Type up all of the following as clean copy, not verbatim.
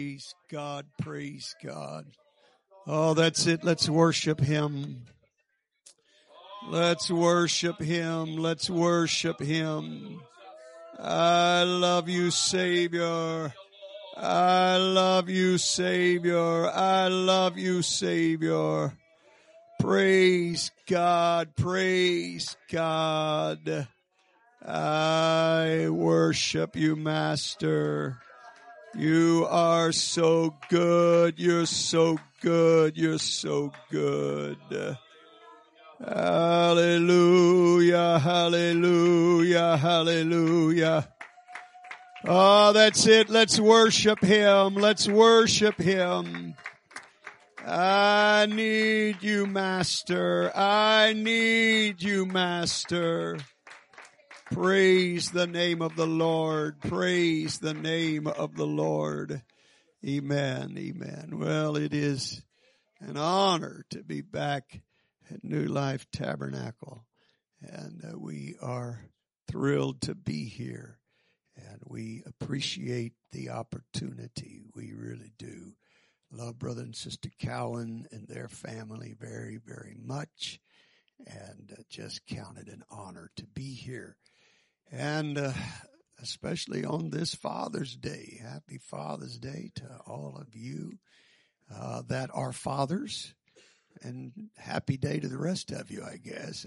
Praise God, praise God. Oh, that's it. Let's worship Him. Let's worship Him. Let's worship Him. I love you, Savior. I love you, Savior. I love you, Savior. Praise God, praise God. I worship you, Master. You are so good. You're so good. You're so good. Hallelujah. Hallelujah. Hallelujah. Oh, that's it. Let's worship Him. Let's worship Him. I need you, Master. I need you, Master. Praise the name of the Lord. Praise the name of the Lord. Amen. Amen. Well, it is an honor to be back at New Life Tabernacle. And we are thrilled to be here. And we appreciate the opportunity. We really do. Love Brother and Sister Cowan and their family very, very much. And just count it an honor to be here. And especially on this Father's Day. Happy Father's Day to all of you that are fathers. And happy day to the rest of you, I guess.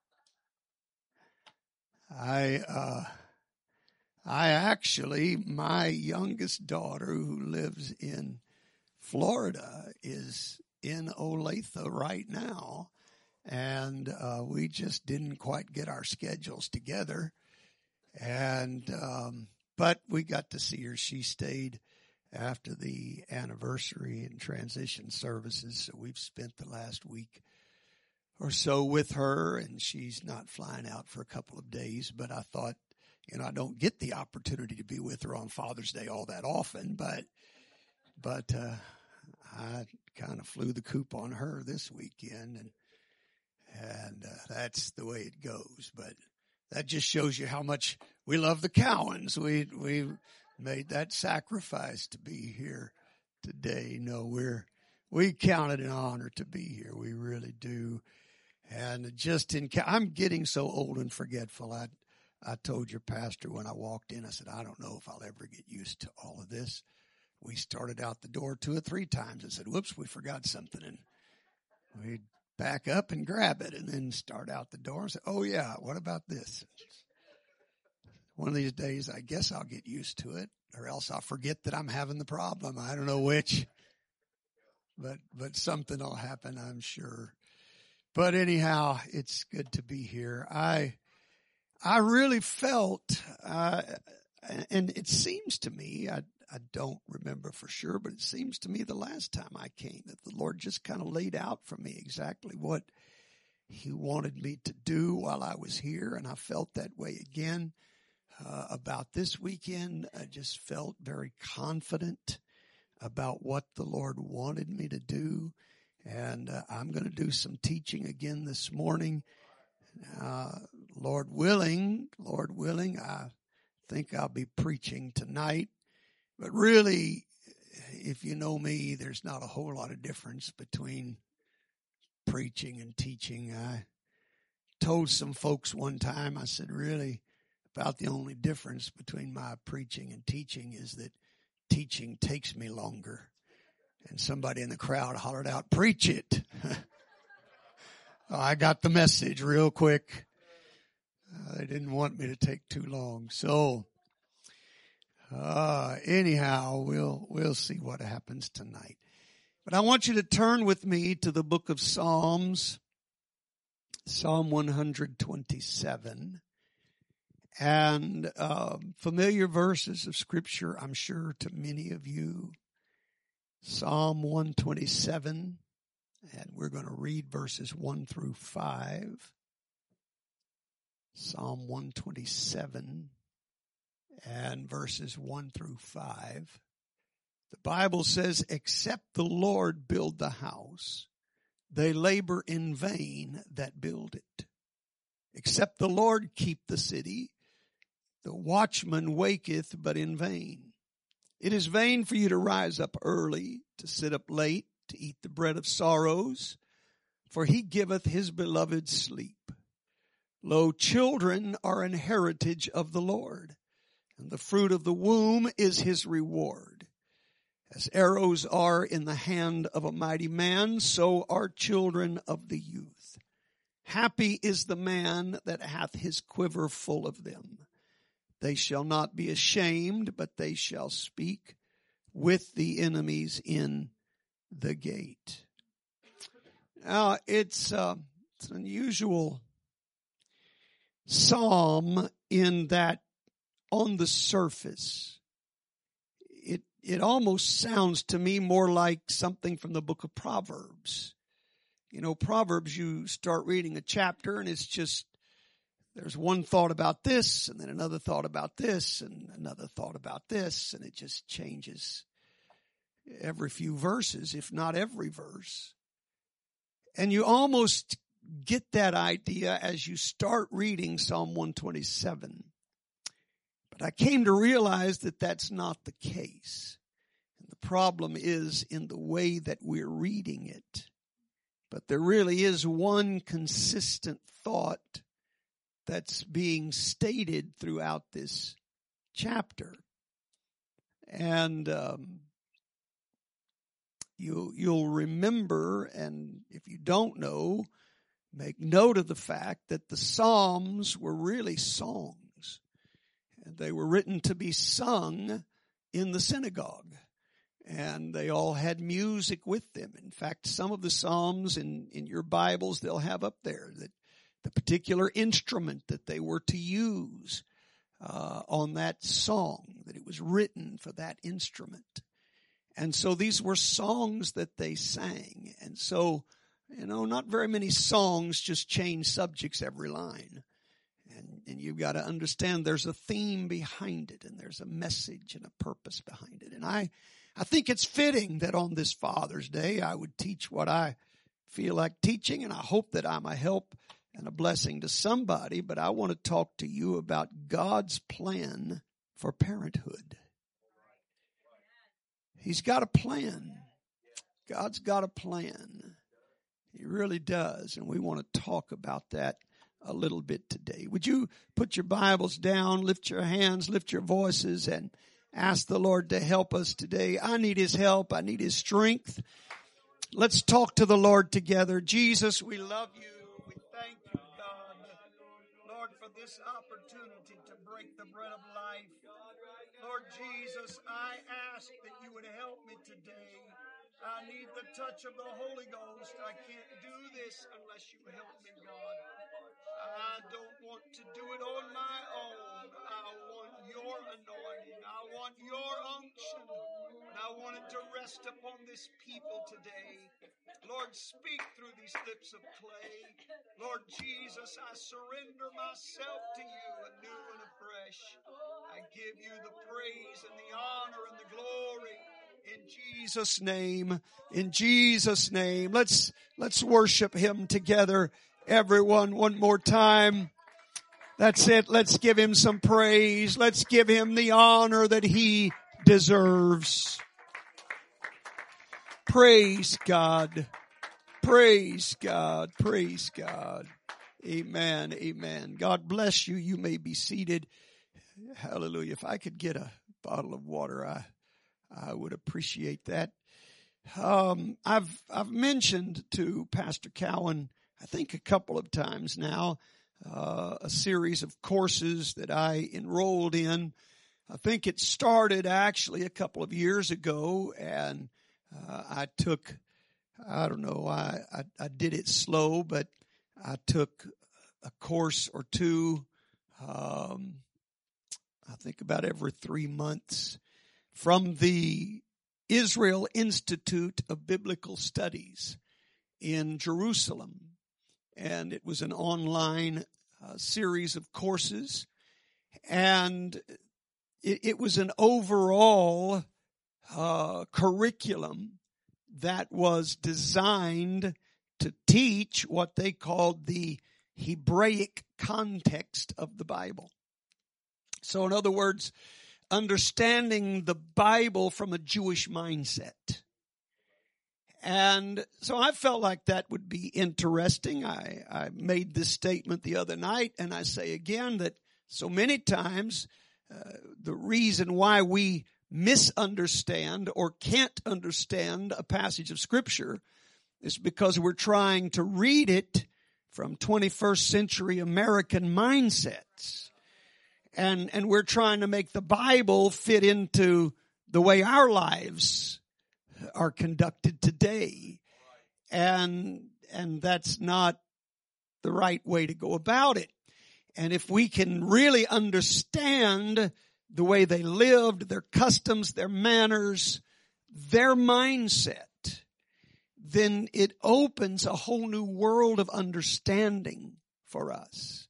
I actually, my youngest daughter who lives in Florida is in Olathe right now. And we just didn't quite get our schedules together. And, but we got to see her. She stayed after the anniversary and transition services. So we've spent the last week or so with her, and she's not flying out for a couple of days. But I thought, I don't get the opportunity to be with her on Father's Day all that often, but I kind of flew the coop on her this weekend, and that's the way it goes. But that just shows you how much we love the Cowans. We made that sacrifice to be here today. No, we count it an honor to be here. We really do. And I'm getting so old and forgetful. I told your pastor when I walked in, I said, I don't know if I'll ever get used to all of this. We started out the door 2 or 3 times and said, whoops, we forgot something. And we'd back up and grab it and then start out the door and say, oh yeah, what about this? One of these days, I guess I'll get used to it, or else I'll forget that I'm having the problem. I don't know which, but something will happen, I'm sure. But anyhow, it's good to be here. I really felt, and it seems to me, I don't remember for sure, but it seems to me the last time I came that the Lord just kind of laid out for me exactly what He wanted me to do while I was here. And I felt that way again about this weekend. I just felt very confident about what the Lord wanted me to do. And I'm going to do some teaching again this morning. Lord willing, I think I'll be preaching tonight. But really, if you know me, there's not a whole lot of difference between preaching and teaching. I told some folks one time, I said, really, about the only difference between my preaching and teaching is that teaching takes me longer. And somebody in the crowd hollered out, preach it. I got the message real quick. They didn't want me to take too long. So, anyhow, we'll see what happens tonight. But I want you to turn with me to the book of Psalms, Psalm 127. And familiar verses of Scripture, I'm sure, to many of you. Psalm 127, and we're going to read verses 1 through 5. Psalm 127 and verses 1 through 5. The Bible says, except the Lord build the house, they labor in vain that build it. Except the Lord keep the city, the watchman waketh but in vain. It is vain for you to rise up early, to sit up late, to eat the bread of sorrows, for he giveth his beloved sleep. Lo, children are an heritage of the Lord, and the fruit of the womb is his reward. As arrows are in the hand of a mighty man, so are children of the youth. Happy is the man that hath his quiver full of them. They shall not be ashamed, but they shall speak with the enemies in the gate. Now, it's an unusual psalm in that on the surface, it almost sounds to me more like something from the book of Proverbs. You know, Proverbs, you start reading a chapter and it's just, there's one thought about this and then another thought about this and another thought about this, and it just changes every few verses, if not every verse. And you almost get that idea as you start reading Psalm 127. But I came to realize that that's not the case. And the problem is in the way that we're reading it. But there really is one consistent thought that's being stated throughout this chapter. And you'll remember, and if you don't know, make note of the fact that the Psalms were really songs. And they were written to be sung in the synagogue. And they all had music with them. In fact, some of the Psalms in your Bibles, they'll have up there that the particular instrument that they were to use on that song, that it was written for that instrument. And so these were songs that they sang. And so, you know, not very many songs just change subjects every line. And you've got to understand there's a theme behind it, and there's a message and a purpose behind it. And I think it's fitting that on this Father's Day I would teach what I feel like teaching, and I hope that I'm a help and a blessing to somebody. But I want to talk to you about God's plan for parenthood. He's got a plan. God's got a plan. He really does. And we want to talk about that a little bit today. Would you put your Bibles down, lift your hands, lift your voices, and ask the Lord to help us today? I need His help. I need His strength. Let's talk to the Lord together. Jesus, we love you. We thank you, God, Lord, for this opportunity to break the bread of life. Lord Jesus, I ask that you would help me today. I need the touch of the Holy Ghost. I can't do this unless you help me, God. I don't want to do it on my own. I want your anointing. I want your unction. And I want it to rest upon this people today. Lord, speak through these lips of clay. Lord Jesus, I surrender myself to you anew and afresh. I give you the praise and the honor and the glory. In Jesus' name, in Jesus' name. Let's worship Him together. Everyone, one more time. That's it. Let's give Him some praise. Let's give Him the honor that He deserves. Praise God. Praise God. Praise God. Amen. Amen. God bless you. You may be seated. Hallelujah. If I could get a bottle of water, I would appreciate that. I've mentioned to Pastor Cowan, I think a couple of times now, a series of courses that I enrolled in. I think it started actually a couple of years ago, and I took, I don't know, I did it slow, but I took a course or two, I think about every 3 months, from the Israel Institute of Biblical Studies in Jerusalem. And it was an online series of courses. And it was an overall curriculum that was designed to teach what they called the Hebraic context of the Bible. So in other words, understanding the Bible from a Jewish mindset. And so I felt like that would be interesting. I made this statement the other night, and I say again that so many times the reason why we misunderstand or can't understand a passage of Scripture is because we're trying to read it from 21st century American mindsets. And we're trying to make the Bible fit into the way our lives are conducted today. And that's not the right way to go about it. And if we can really understand the way they lived, their customs, their manners, their mindset, then it opens a whole new world of understanding for us.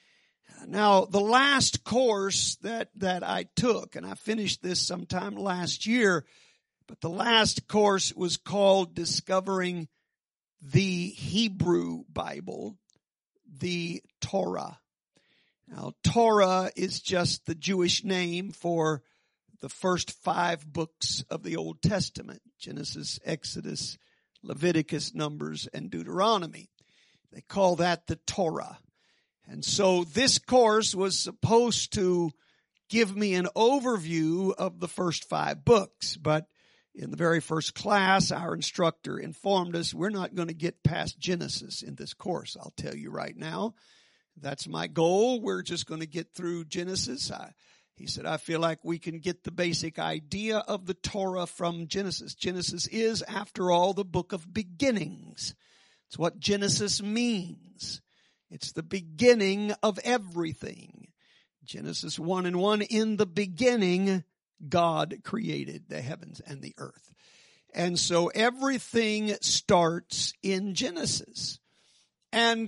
Now, the last course that I took, and I finished this sometime last year, but the last course was called Discovering the Hebrew Bible, the Torah. Now, Torah is just the Jewish name for the first 5 books of the Old Testament: Genesis, Exodus, Leviticus, Numbers, and Deuteronomy. They call that the Torah. And so this course was supposed to give me an overview of the first 5 books, but in the very first class, our instructor informed us we're not going to get past Genesis in this course. I'll tell you right now. That's my goal. We're just going to get through Genesis. He said, I feel like we can get the basic idea of the Torah from Genesis. Genesis is, after all, the book of beginnings. It's what Genesis means. It's the beginning of everything. Genesis 1:1, in the beginning, God created the heavens and the earth. And so everything starts in Genesis. And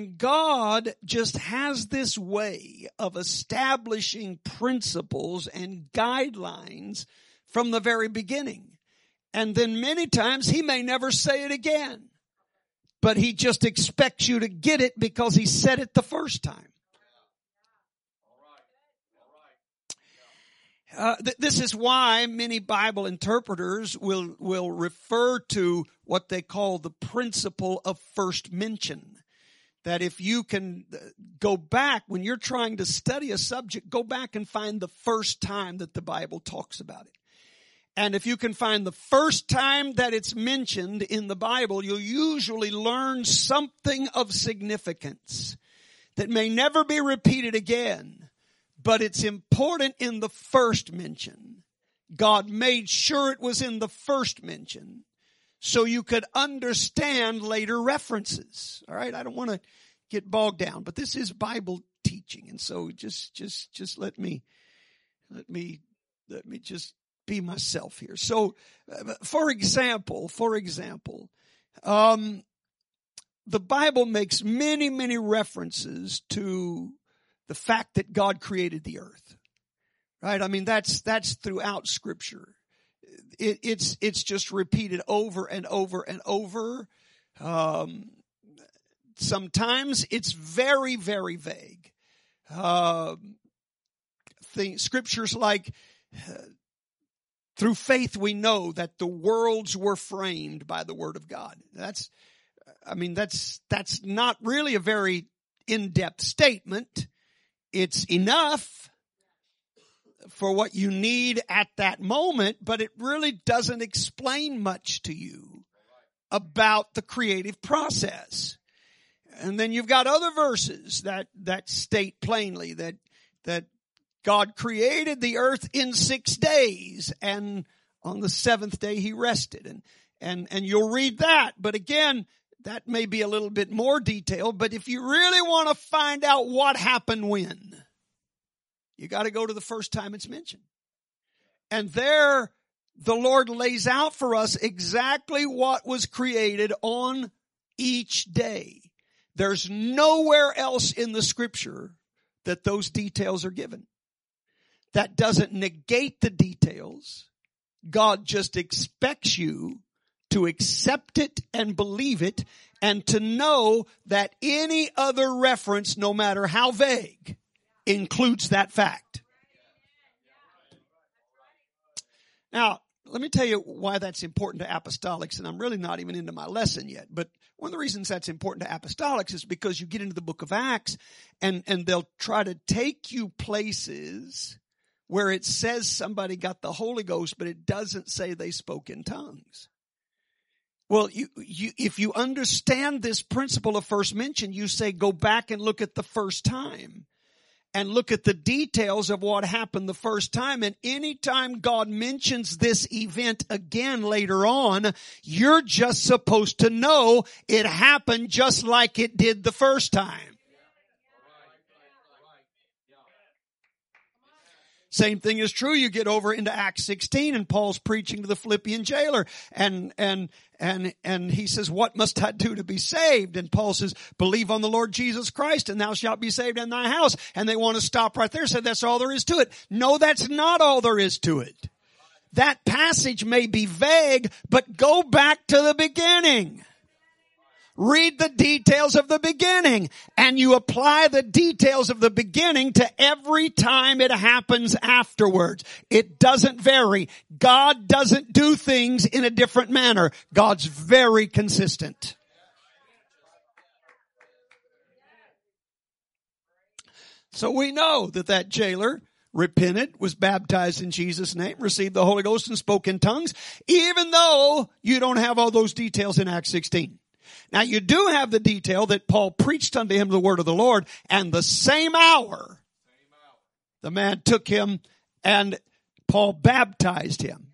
God just has this way of establishing principles and guidelines from the very beginning. And then many times He may never say it again, but He just expects you to get it because He said it the first time. This is why many Bible interpreters will refer to what they call the principle of first mention. That if you can go back, when you're trying to study a subject, go back and find the first time that the Bible talks about it. And if you can find the first time that it's mentioned in the Bible, you'll usually learn something of significance that may never be repeated again. But it's important in the first mention. God made sure it was in the first mention so you could understand later references. All right, I don't want to get bogged down, but this is Bible teaching, and so just let me just be myself here. So, for example, the Bible makes many references to the fact that God created the earth, right? I mean, that's throughout Scripture. It's just repeated over and over and over. Sometimes it's very vague. Scriptures like, through faith we know that the worlds were framed by the Word of God. That's not really a very in-depth statement. It's enough for what you need at that moment, but it really doesn't explain much to you about the creative process. And then you've got other verses that state plainly that God created the earth in 6 days, and on the 7th day He rested. And you'll read that, but again, that may be a little bit more detailed, but if you really want to find out what happened when, you got to go to the first time it's mentioned. And there, the Lord lays out for us exactly what was created on each day. There's nowhere else in the Scripture that those details are given. That doesn't negate the details. God just expects you to accept it and believe it, and to know that any other reference, no matter how vague, includes that fact. Now, let me tell you why that's important to apostolics, and I'm really not even into my lesson yet. But one of the reasons that's important to apostolics is because you get into the book of Acts, and they'll try to take you places where it says somebody got the Holy Ghost, but it doesn't say they spoke in tongues. Well, if you understand this principle of first mention, you say go back and look at the first time. And look at the details of what happened the first time. And anytime God mentions this event again later on, you're just supposed to know it happened just like it did the first time. Same thing is true. You get over into Acts 16 and Paul's preaching to the Philippian jailer and he says, what must I do to be saved? And Paul says, believe on the Lord Jesus Christ and thou shalt be saved in thy house. And they want to stop right there. Say that's all there is to it. No, that's not all there is to it. That passage may be vague, but go back to the beginning. Read the details of the beginning, and you apply the details of the beginning to every time it happens afterwards. It doesn't vary. God doesn't do things in a different manner. God's very consistent. So we know that jailer repented, was baptized in Jesus' name, received the Holy Ghost and spoke in tongues, even though you don't have all those details in Acts 16. Now you do have the detail that Paul preached unto him the word of the Lord, and the same hour the man took him and Paul baptized him.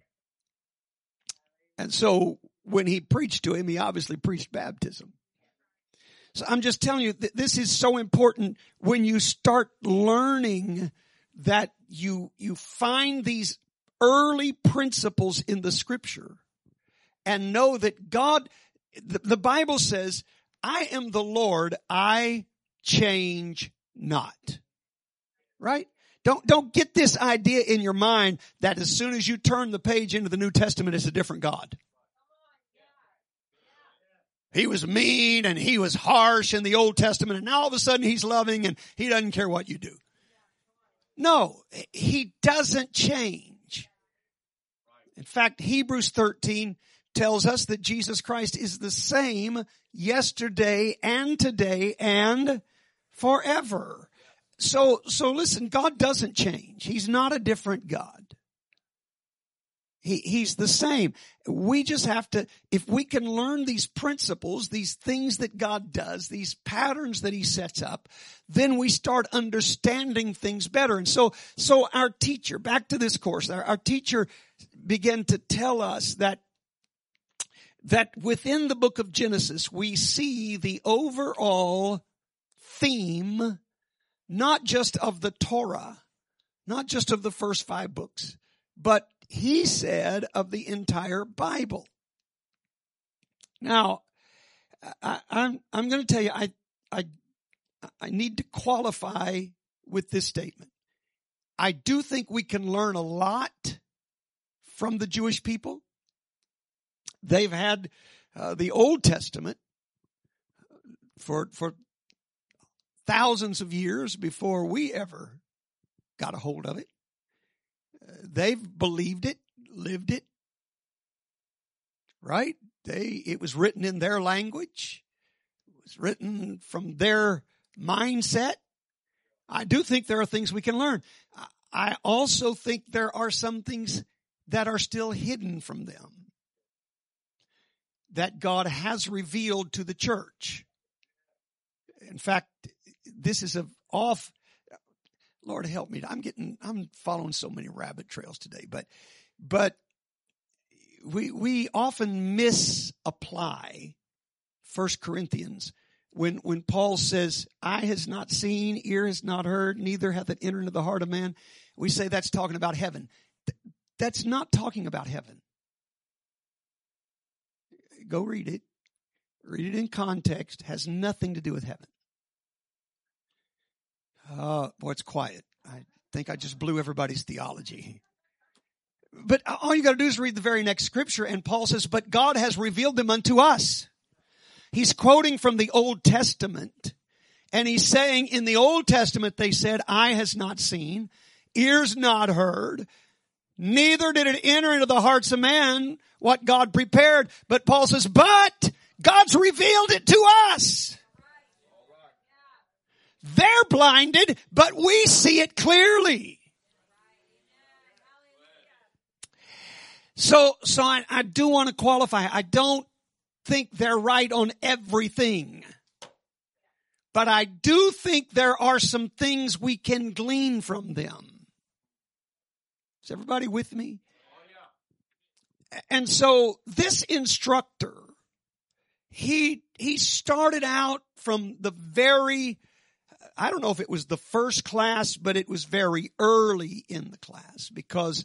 And so when he preached to him, he obviously preached baptism. So I'm just telling you that this is so important when you start learning that you find these early principles in the scripture and know that God, the Bible says, I am the Lord, I change not. Right? Don't get this idea in your mind that as soon as you turn the page into the New Testament, it's a different God. He was mean and he was harsh in the Old Testament, and now all of a sudden he's loving and he doesn't care what you do. No, he doesn't change. In fact, Hebrews 13 tells us that Jesus Christ is the same yesterday and today and forever. So listen, God doesn't change. He's not a different God. He's the same. We just have to, if we can learn these principles, these things that God does, these patterns that he sets up, then we start understanding things better. And so our teacher, back to this course, our teacher began to tell us that within the book of Genesis, we see the overall theme, not just of the Torah, not just of the first 5 books, but he said of the entire Bible. Now, I'm going to tell you, I need to qualify with this statement. I do think we can learn a lot from the Jewish people. They've had the Old Testament for thousands of years before we ever got a hold of it. They've believed it, lived it, right? It was written in their language. It was written from their mindset. I do think there are things we can learn. I also think there are some things that are still hidden from them that God has revealed to the church. In fact, this is Lord help me. I'm following so many rabbit trails today, but we often misapply 1 Corinthians when Paul says, eye has not seen, ear has not heard, neither hath it entered into the heart of man. We say that's talking about heaven. That's not talking about heaven. Go read it. Read it in context. Has nothing to do with heaven. Boy, it's quiet. I think I just blew everybody's theology. But all you got to do is read the very next scripture, and Paul says, but God has revealed them unto us. He's quoting from the Old Testament, and he's saying in the Old Testament they said, eye has not seen, ears not heard, Neither did it enter into the hearts of man what God prepared. But Paul says, but God's revealed it to us. They're blinded, but we see it clearly. So I do want to qualify. I don't think they're right on everything. But I do think there are some things we can glean from them. Is everybody with me? And so this instructor, he started out from the very, I don't know if it was the first class, but it was very early in the class, because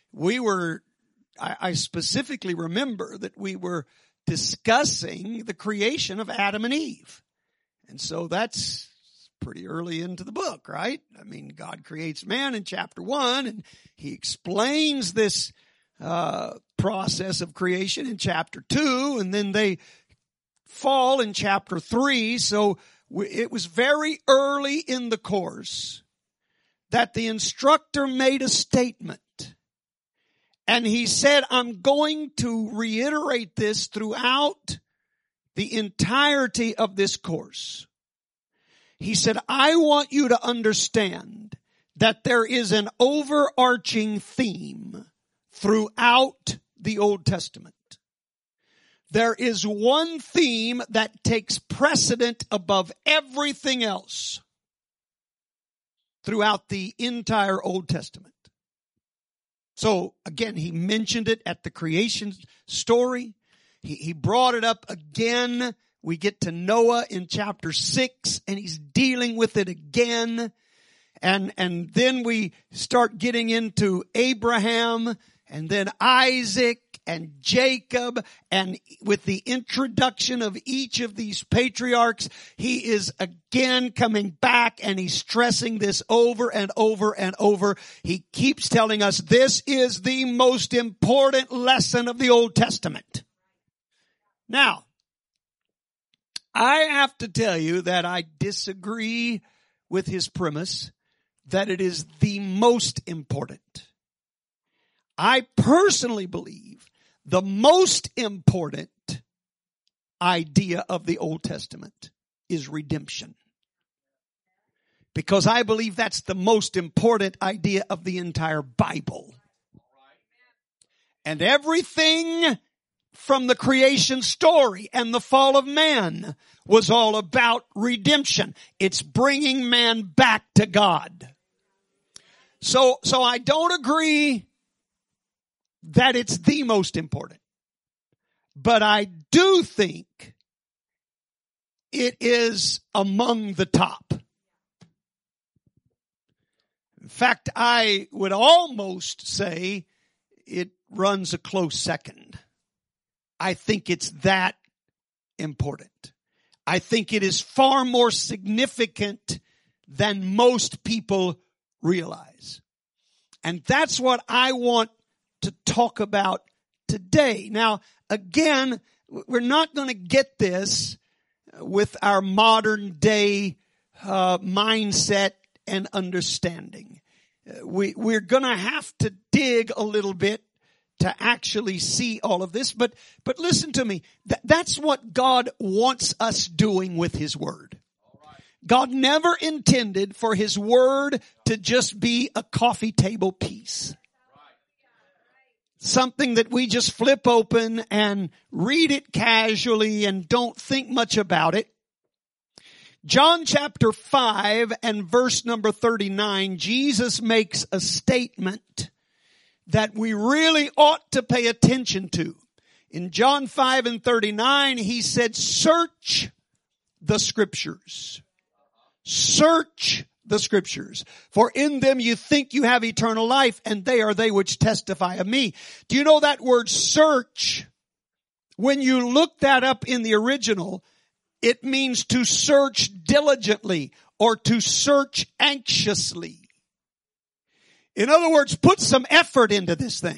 I specifically remember that we were discussing the creation of Adam and Eve. And so that's pretty early into the book, right? I mean, God creates man in chapter 1, and he explains this process of creation in chapter 2, and then they fall in chapter 3. So it was very early in the course that the instructor made a statement. And he said, I'm going to reiterate this throughout the entirety of this course. He said, I want you to understand that there is an overarching theme throughout the Old Testament. There is one theme that takes precedent above everything else throughout the entire Old Testament. So again, he mentioned it at the creation story. He brought it up again. We get to Noah in chapter 6, and he's dealing with it again. And then we start getting into Abraham, and then Isaac and Jacob. And with the introduction of each of these patriarchs, he is again coming back, and he's stressing this over and over and over. He keeps telling us this is the most important lesson of the Old Testament. Now, I have to tell you that I disagree with his premise that it is the most important. I personally believe the most important idea of the Old Testament is redemption. Because I believe that's the most important idea of the entire Bible. And everything from the creation story and the fall of man was all about redemption. It's bringing man back to God. So I don't agree that it's the most important. But I do think it is among the top. In fact, I would almost say it runs a close second. I think it's that important. I think it is far more significant than most people realize. And that's what I want to talk about today. Now, again, we're not going to get this with our modern day mindset and understanding. We're going to have to dig a little bit to actually see all of this. But listen to me. That's what God wants us doing with His Word. God never intended for His Word to just be a coffee table piece. Something that we just flip open and read it casually and don't think much about it. John chapter 5 and verse number 39, Jesus makes a statement that we really ought to pay attention to. In John 5 and 39, he said, search the scriptures. Search the scriptures. For in them you think you have eternal life, and they are they which testify of me. Do you know that word search? When you look that up in the original, it means to search diligently or to search anxiously. In other words, put some effort into this thing.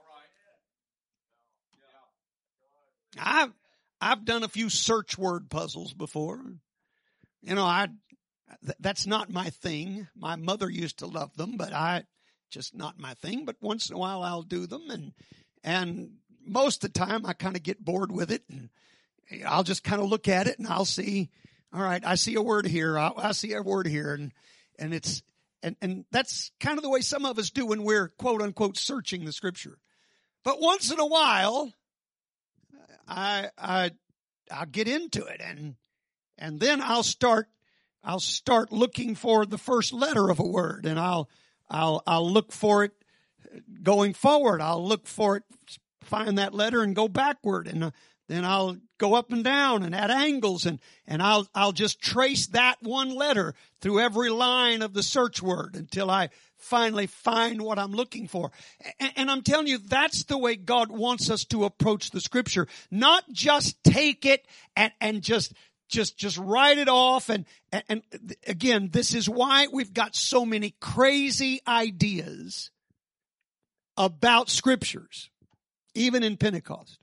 I've done a few search word puzzles before. You know, that's not my thing. My mother used to love them, but just not my thing, but once in a while I'll do them. And most of the time I kind of get bored with it, and I'll just kind of look at it and I'll see, all right, I see a word here. I see a word here. And that's kind of the way some of us do when we're quote unquote searching the scripture. But once in a while, I'll get into it, and then I'll start looking for the first letter of a word, and I'll look for it going forward. I'll look for it, find that letter and go backward, and then I'll go up and down and at angles, and I'll just trace that one letter through every line of the search word until I finally find what I'm looking for. And I'm telling you, that's the way God wants us to approach the scripture. Not just take it and just write it off. And again, this is why we've got so many crazy ideas about scriptures, even in Pentecost.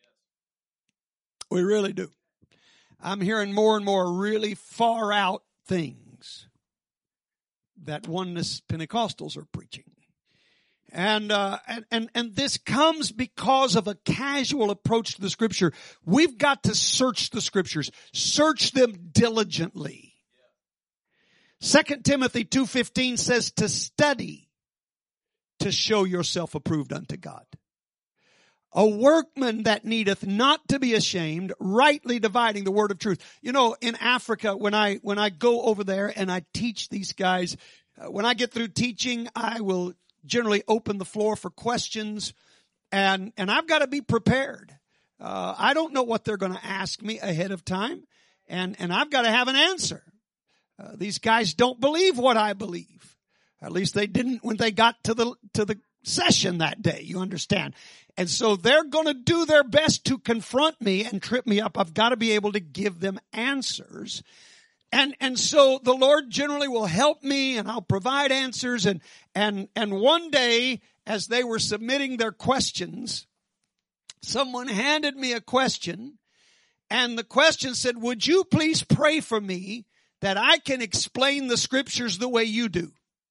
We really do. I'm hearing more and more really far out things that oneness Pentecostals are preaching. And this comes because of a casual approach to the scripture. We've got to search the scriptures. Search them diligently. 2 Timothy 2:15 says to study to show yourself approved unto God. A workman that needeth not to be ashamed, rightly dividing the word of truth. You know, in Africa, when I go over there and I teach these guys, when I get through teaching, I will generally open the floor for questions, and I've got to be prepared. I don't know what they're going to ask me ahead of time, and I've got to have an answer. These guys don't believe what I believe. At least they didn't when they got to the session that day, you understand. And so they're going to do their best to confront me and trip me up. I've got to be able to give them answers. And so the Lord generally will help me, and I'll provide answers. And one day, as they were submitting their questions, someone handed me a question, and the question said, would you please pray for me that I can explain the scriptures the way you do?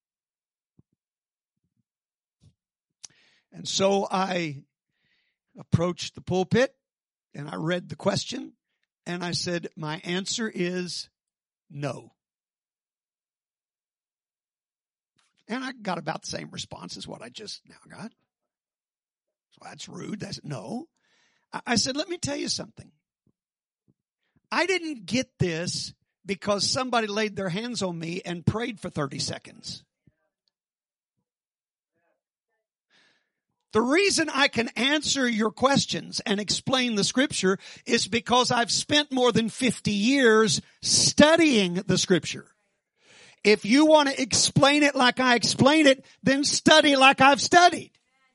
And so I approached the pulpit and I read the question and I said, my answer is no. And I got about the same response as what I just now got. So that's rude. That's no. I said, let me tell you something. I didn't get this because somebody laid their hands on me and prayed for 30 seconds. The reason I can answer your questions and explain the scripture is because I've spent more than 50 years studying the scripture. If you want to explain it like I explain it, then study like I've studied.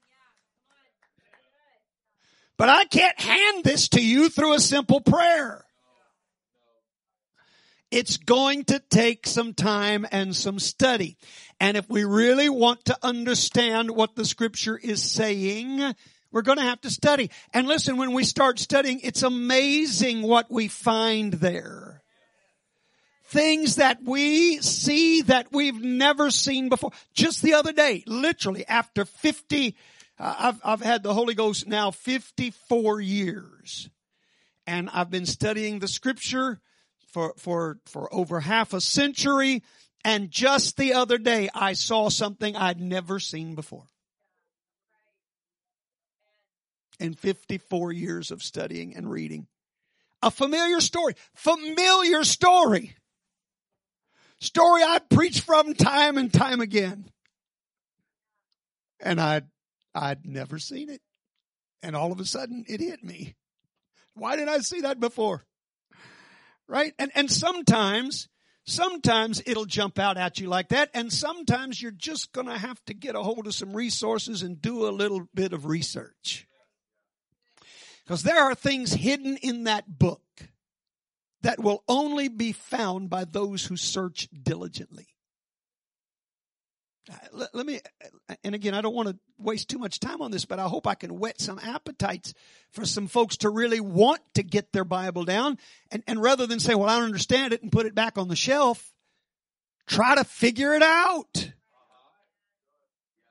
But I can't hand this to you through a simple prayer. It's going to take some time and some study. And if we really want to understand what the scripture is saying, we're going to have to study. And listen, when we start studying, it's amazing what we find there. Things that we see that we've never seen before. Just the other day, literally after 50, I've had the Holy Ghost now 54 years. And I've been studying the scripture for over half a century. And just the other day, I saw something I'd never seen before. In 54 years of studying and reading. A familiar story. Familiar story. Story I preached from time and time again. And I'd never seen it. And all of a sudden, it hit me. Why didn't I see that before? Right? And sometimes it'll jump out at you like that. And sometimes you're just going to have to get a hold of some resources and do a little bit of research. Because there are things hidden in that book that will only be found by those who search diligently. Let me, and again, I don't want to waste too much time on this, but I hope I can whet some appetites for some folks to really want to get their Bible down. And rather than say, well, I don't understand it and put it back on the shelf, try to figure it out.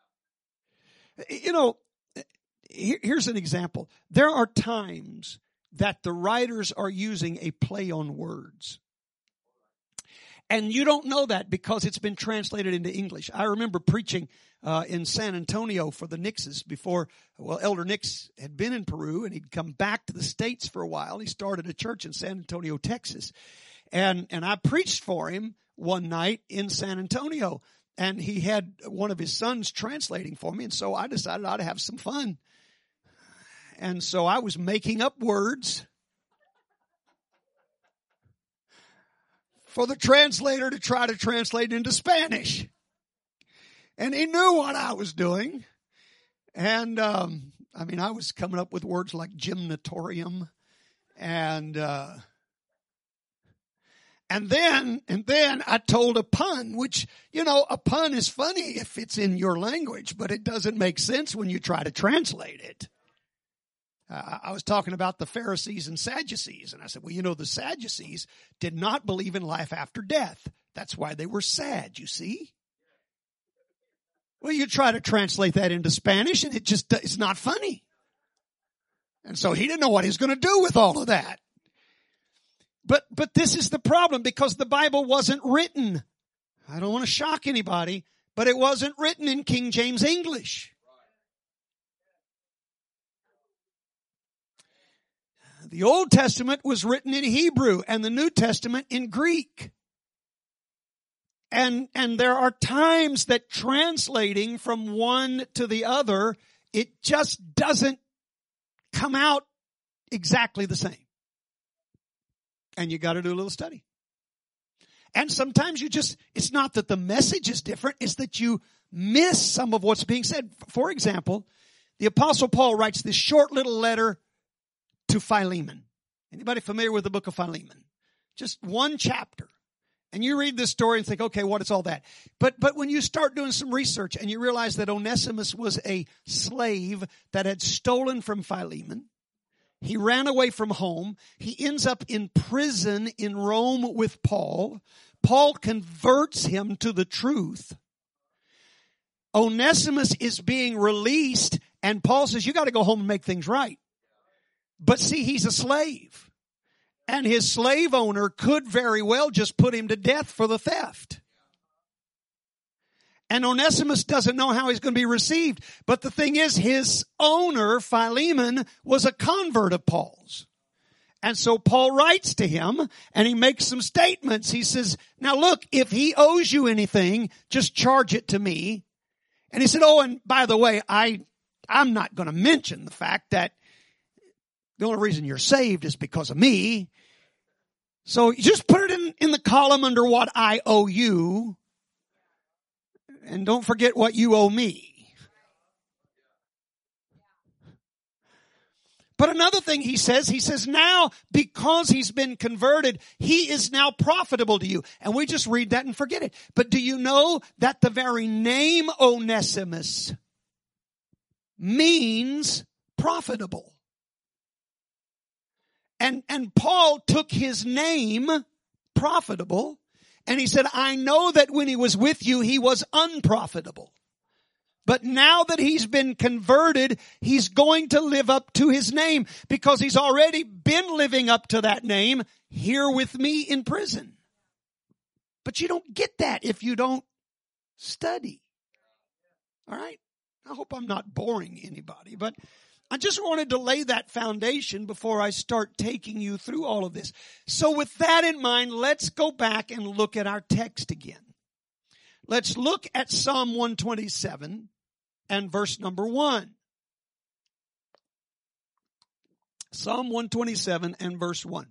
You know, here's an example. There are times that the writers are using a play on words. And you don't know that because it's been translated into English. I remember preaching in San Antonio for the Nixes before, Elder Nix had been in Peru and he'd come back to the States for a while. He started a church in San Antonio, Texas. And I preached for him one night in San Antonio. And he had one of his sons translating for me. And so I decided I'd have some fun. And so I was making up words for the translator to try to translate into Spanish. And he knew what I was doing. And, I was coming up with words like gymnatorium and then I told a pun, which, a pun is funny if it's in your language, but it doesn't make sense when you try to translate it. I was talking about the Pharisees and Sadducees, and I said, the Sadducees did not believe in life after death. That's why they were sad, you see. Well, you try to translate that into Spanish, and it's not funny. And so he didn't know what he was going to do with all of that. But this is the problem, because the Bible wasn't written. I don't want to shock anybody, but it wasn't written in King James English. The Old Testament was written in Hebrew and the New Testament in Greek. And there are times that translating from one to the other, it just doesn't come out exactly the same. And you got to do a little study. And sometimes it's not that the message is different, it's that you miss some of what's being said. For example, the Apostle Paul writes this short little letter to Philemon. Anybody familiar with the book of Philemon? Just one chapter. And you read this story and think, okay, what is all that? But when you start doing some research and you realize that Onesimus was a slave that had stolen from Philemon, he ran away from home. He ends up in prison in Rome with Paul. Paul converts him to the truth. Onesimus is being released, and Paul says, you got to go home and make things right. But see, he's a slave. And his slave owner could very well just put him to death for the theft. And Onesimus doesn't know how he's going to be received. But the thing is, his owner, Philemon, was a convert of Paul's. And so Paul writes to him and he makes some statements. He says, now look, if he owes you anything, just charge it to me. And he said, oh, and by the way, I'm not going to mention the fact that the only reason you're saved is because of me. So you just put it in the column under what I owe you. And don't forget what you owe me. But another thing he says now, because he's been converted, he is now profitable to you. And we just read that and forget it. But do you know that the very name Onesimus means profitable? And Paul took his name, profitable, and he said, I know that when he was with you, he was unprofitable. But now that he's been converted, he's going to live up to his name because he's already been living up to that name here with me in prison. But you don't get that if you don't study. All right? I hope I'm not boring anybody, but I just wanted to lay that foundation before I start taking you through all of this. So with that in mind, let's go back and look at our text again. Let's look at Psalm 127 and verse number 1. Psalm 127 and verse 1.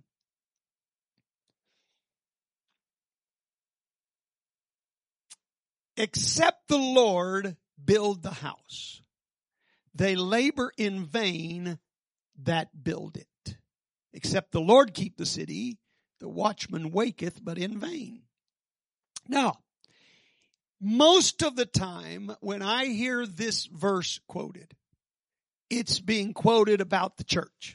Except the Lord build the house, they labor in vain that build it. Except the Lord keep the city, the watchman waketh, but in vain. Now, most of the time when I hear this verse quoted, it's being quoted about the church.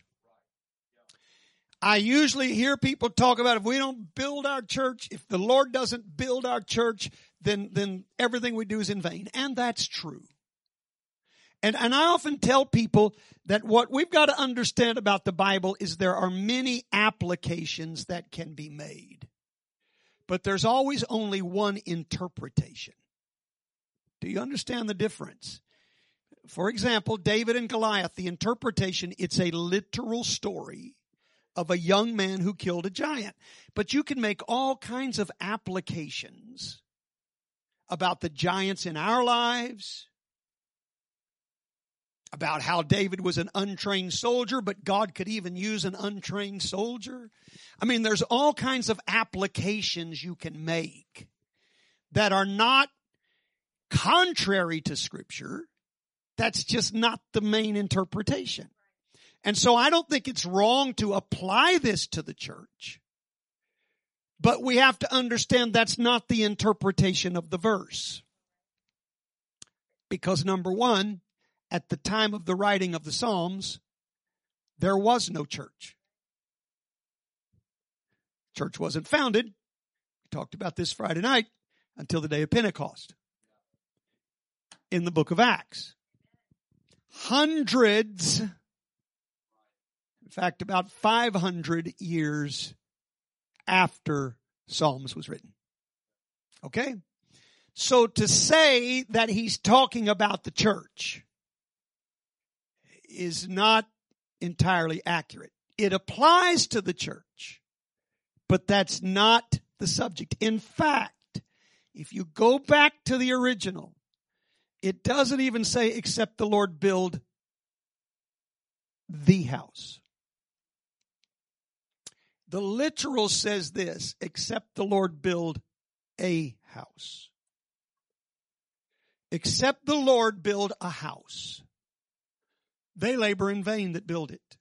I usually hear people talk about if we don't build our church, if the Lord doesn't build our church, then everything we do is in vain. And that's true. And I often tell people that what we've got to understand about the Bible is there are many applications that can be made. But there's always only one interpretation. Do you understand the difference? For example, David and Goliath, the interpretation, it's a literal story of a young man who killed a giant. But you can make all kinds of applications about the giants in our lives, about how David was an untrained soldier, but God could even use an untrained soldier. I mean, there's all kinds of applications you can make that are not contrary to Scripture. That's just not the main interpretation. And so I don't think it's wrong to apply this to the church. But we have to understand that's not the interpretation of the verse. Because number one, at the time of the writing of the Psalms, there was no church. Church wasn't founded. We talked about this Friday night until the day of Pentecost. In the book of Acts. Hundreds, in fact, about 500 years after Psalms was written. Okay? So to say that he's talking about the church is not entirely accurate. It applies to the church, but that's not the subject. In fact, if you go back to the original, it doesn't even say, except the Lord build the house. The literal says this, except the Lord build a house. Except the Lord build a house. They labor in vain that build it.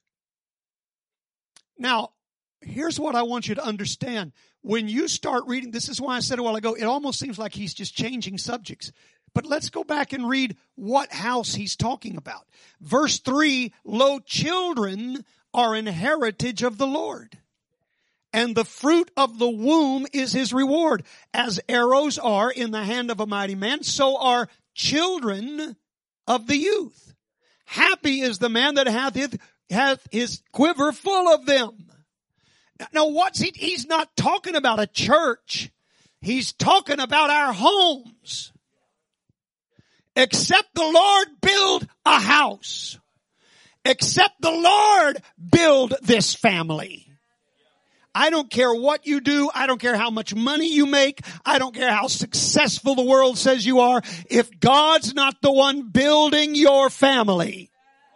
Now, here's what I want you to understand. When you start reading, this is why I said a while ago, it almost seems like he's just changing subjects. But let's go back and read what house he's talking about. Verse 3, lo, children are an heritage of the Lord, and the fruit of the womb is his reward. As arrows are in the hand of a mighty man, so are children of the youth. Happy is the man that hath his quiver full of them. Now he's not talking about a church. He's talking about our homes. Except the Lord build a house. Except the Lord build this family. I don't care what you do. I don't care how much money you make. I don't care how successful the world says you are. If God's not the one building your family,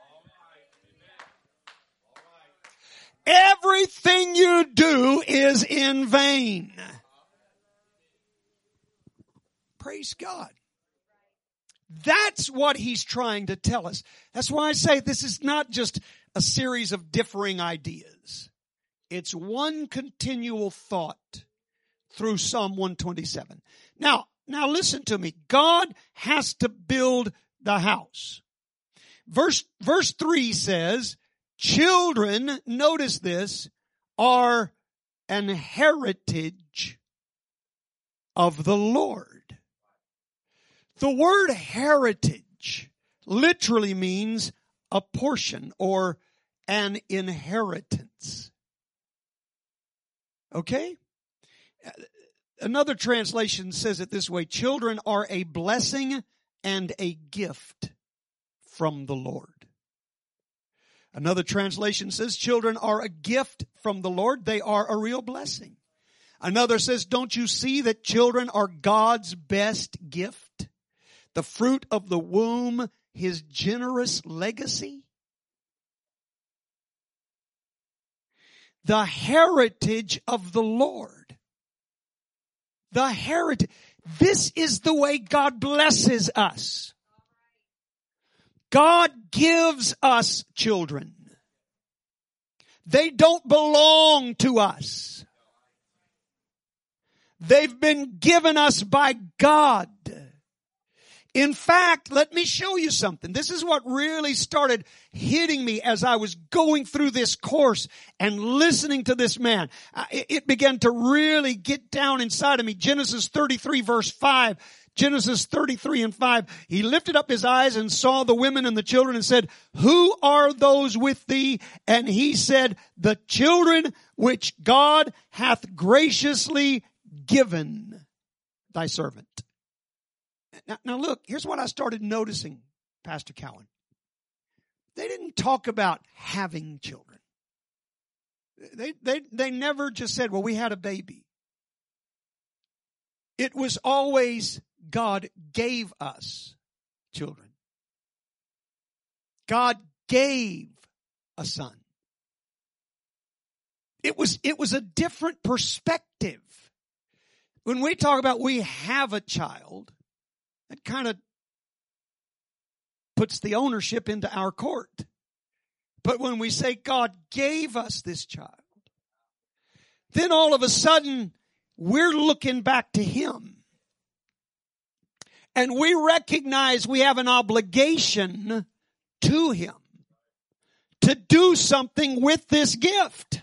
everything you do is in vain. Praise God. That's what he's trying to tell us. That's why I say this is not just a series of differing ideas. It's one continual thought through Psalm 127. Now listen to me. God has to build the house. Verse 3 says, children, notice this, are an heritage of the Lord. The word heritage literally means a portion or an inheritance. Okay? Another translation says it this way, children are a blessing and a gift from the Lord. Another translation says children are a gift from the Lord. They are a real blessing. Another says, don't you see that children are God's best gift? The fruit of the womb, his generous legacy. The heritage of the Lord. The heritage. This is the way God blesses us. God gives us children. They don't belong to us. They've been given us by God. In fact, let me show you something. This is what really started hitting me as I was going through this course and listening to this man. It began to really get down inside of me. Genesis 33 verse 5. Genesis 33:5, he lifted up his eyes and saw the women and the children and said, who are those with thee? And he said, the children which God hath graciously given thy servant. Now look, here's what I started noticing, Pastor Cowan. They didn't talk about having children. They never just said, well, we had a baby. It was always God gave us children. God gave a son. It was a different perspective. When we talk about we have a child, that kind of puts the ownership into our court. But when we say God gave us this child, then all of a sudden we're looking back to Him. And we recognize we have an obligation to Him to do something with this gift.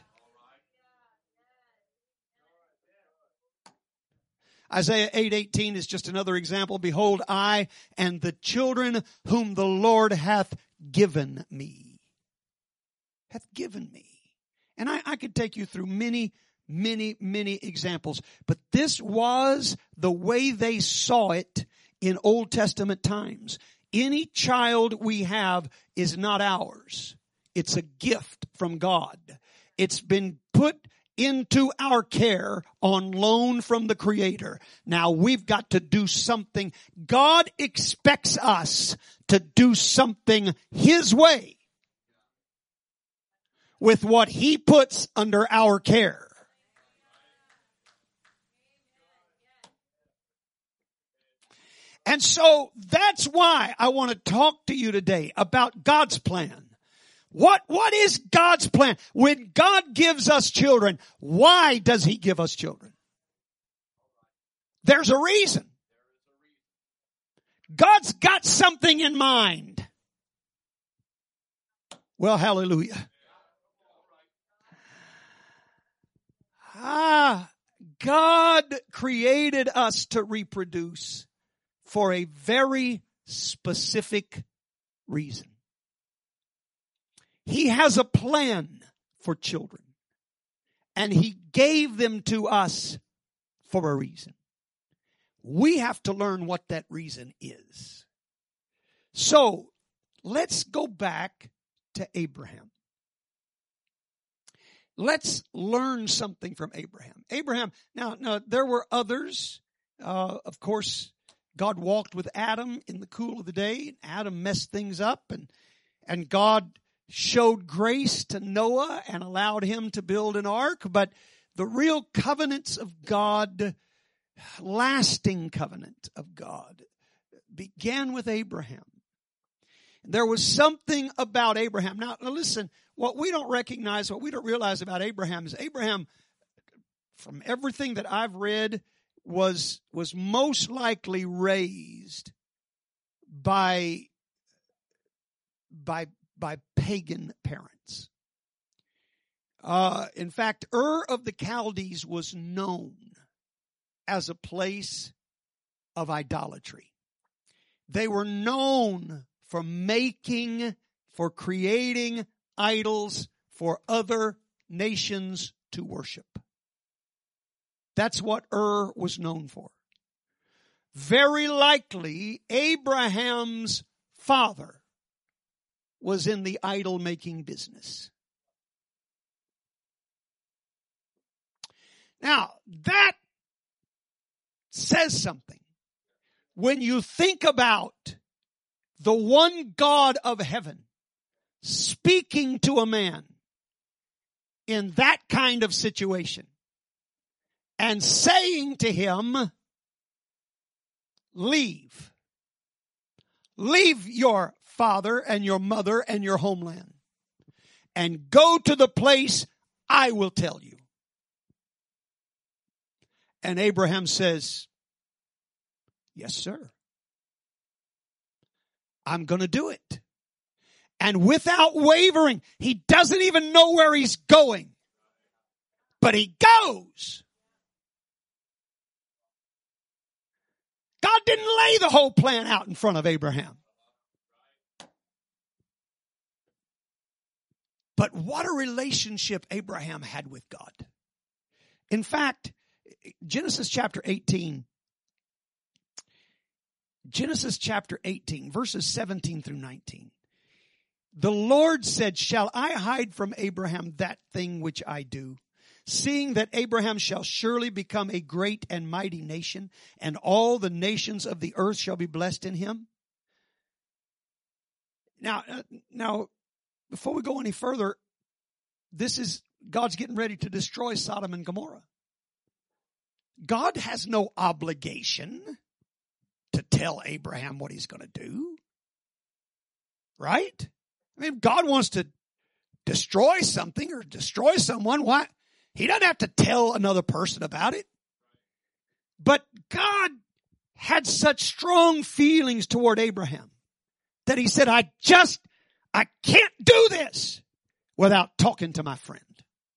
Isaiah 8:18 is just another example. Behold, I and the children whom the Lord hath given me. Hath given me. And I could take you through many examples. But this was the way they saw it in Old Testament times. Any child we have is not ours. It's a gift from God. It's been put into our care on loan from the Creator. Now we've got to do something. God expects us to do something His way with what He puts under our care. And so that's why I want to talk to you today about God's plan. What is God's plan? When God gives us children, why does He give us children? There's a reason. God's got something in mind. Well, hallelujah. God created us to reproduce for a very specific reason. He has a plan for children, and He gave them to us for a reason. We have to learn what that reason is. So, let's go back to Abraham. Let's learn something from Abraham. Abraham, now there were others. Of course, God walked with Adam in the cool of the day. Adam messed things up, and God showed grace to Noah and allowed him to build an ark. But the real covenants of God, lasting covenant of God, began with Abraham. There was something about Abraham. Now listen, what we don't recognize, what we don't realize about Abraham is Abraham, from everything that I've read, was most likely raised by pagan parents. In fact, Ur of the Chaldees was known as a place of idolatry. They were known for creating idols for other nations to worship. That's what Ur was known for. Very likely, Abraham's father was in the idol-making business. Now, that says something. When you think about the one God of heaven speaking to a man in that kind of situation and saying to him, leave your father and your mother and your homeland and go to the place I will tell you. And Abraham says, yes, sir. I'm going to do it. And without wavering, he doesn't even know where he's going, but he goes. God didn't lay the whole plan out in front of Abraham. But what a relationship Abraham had with God. In fact, Genesis chapter 18, verses 17 through 19. The Lord said, shall I hide from Abraham that thing which I do? Seeing that Abraham shall surely become a great and mighty nation, and all the nations of the earth shall be blessed in him. Now, before we go any further, God's getting ready to destroy Sodom and Gomorrah. God has no obligation to tell Abraham what he's going to do. Right? I mean, God wants to destroy something or destroy someone. Why? He doesn't have to tell another person about it. But God had such strong feelings toward Abraham that he said, I can't do this without talking to my friend.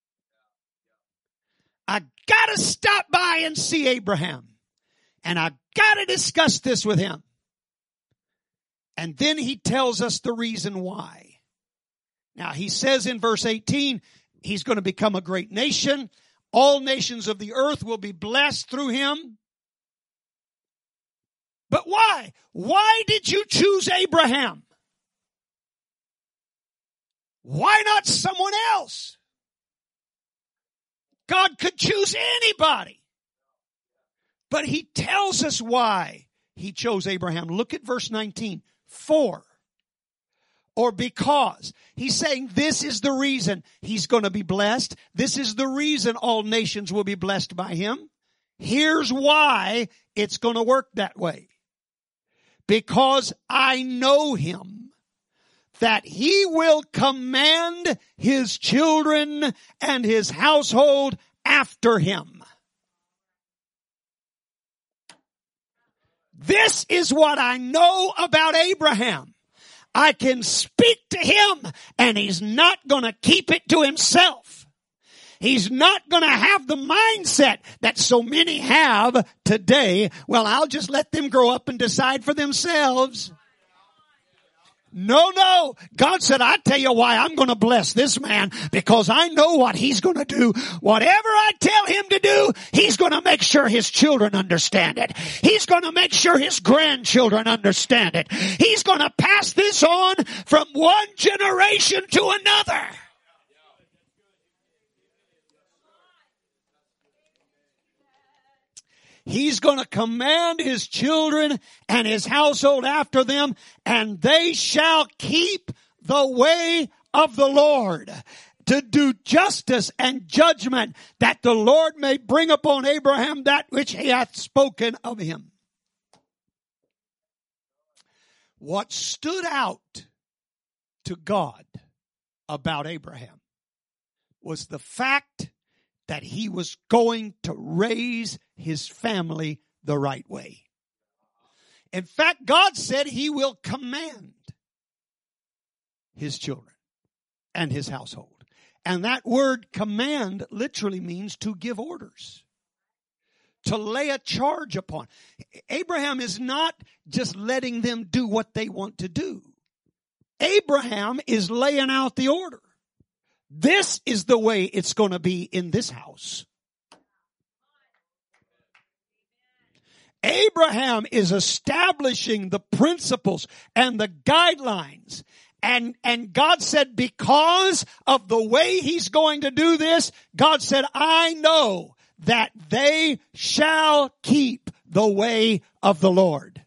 I gotta stop by and see Abraham. And I gotta discuss this with him. And then he tells us the reason why. Now he says in verse 18, he's going to become a great nation. All nations of the earth will be blessed through him. But why? Why did you choose Abraham? Why not someone else? God could choose anybody. But he tells us why he chose Abraham. Look at verse 19. For, or because. He's saying this is the reason he's going to be blessed. This is the reason all nations will be blessed by him. Here's why it's going to work that way. Because I know him, that he will command his children and his household after him. This is what I know about Abraham. I can speak to him and he's not going to keep it to himself. He's not going to have the mindset that so many have today. Well, I'll just let them grow up and decide for themselves. No. God said, I tell you why I'm going to bless this man, because I know what he's going to do. Whatever I tell him to do, he's going to make sure his children understand it. He's going to make sure his grandchildren understand it. He's going to pass this on from one generation to another. He's going to command his children and his household after them, and they shall keep the way of the Lord, to do justice and judgment, that the Lord may bring upon Abraham that which he hath spoken of him. What stood out to God about Abraham was the fact that he was going to raise his family the right way. In fact, God said he will command his children and his household. And that word command literally means to give orders, to lay a charge upon. Abraham is not just letting them do what they want to do. Abraham is laying out the order. This is the way it's going to be in this house. Abraham is establishing the principles and the guidelines. And God said, because of the way he's going to do this, God said, I know that they shall keep the way of the Lord.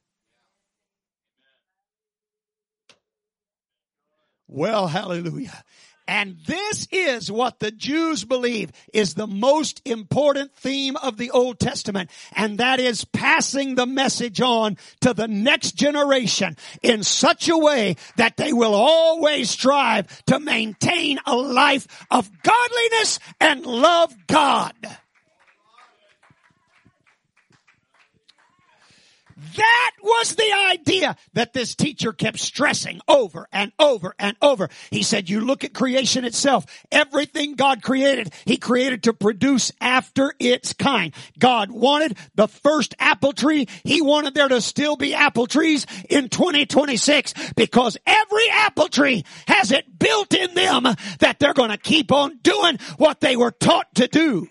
Well, hallelujah. And this is what the Jews believe is the most important theme of the Old Testament. And that is passing the message on to the next generation in such a way that they will always strive to maintain a life of godliness and love God. That was the idea that this teacher kept stressing over and over and over. He said, you look at creation itself. Everything God created, He created to produce after its kind. God wanted the first apple tree. He wanted there to still be apple trees in 2026 because every apple tree has it built in them that they're going to keep on doing what they were taught to do.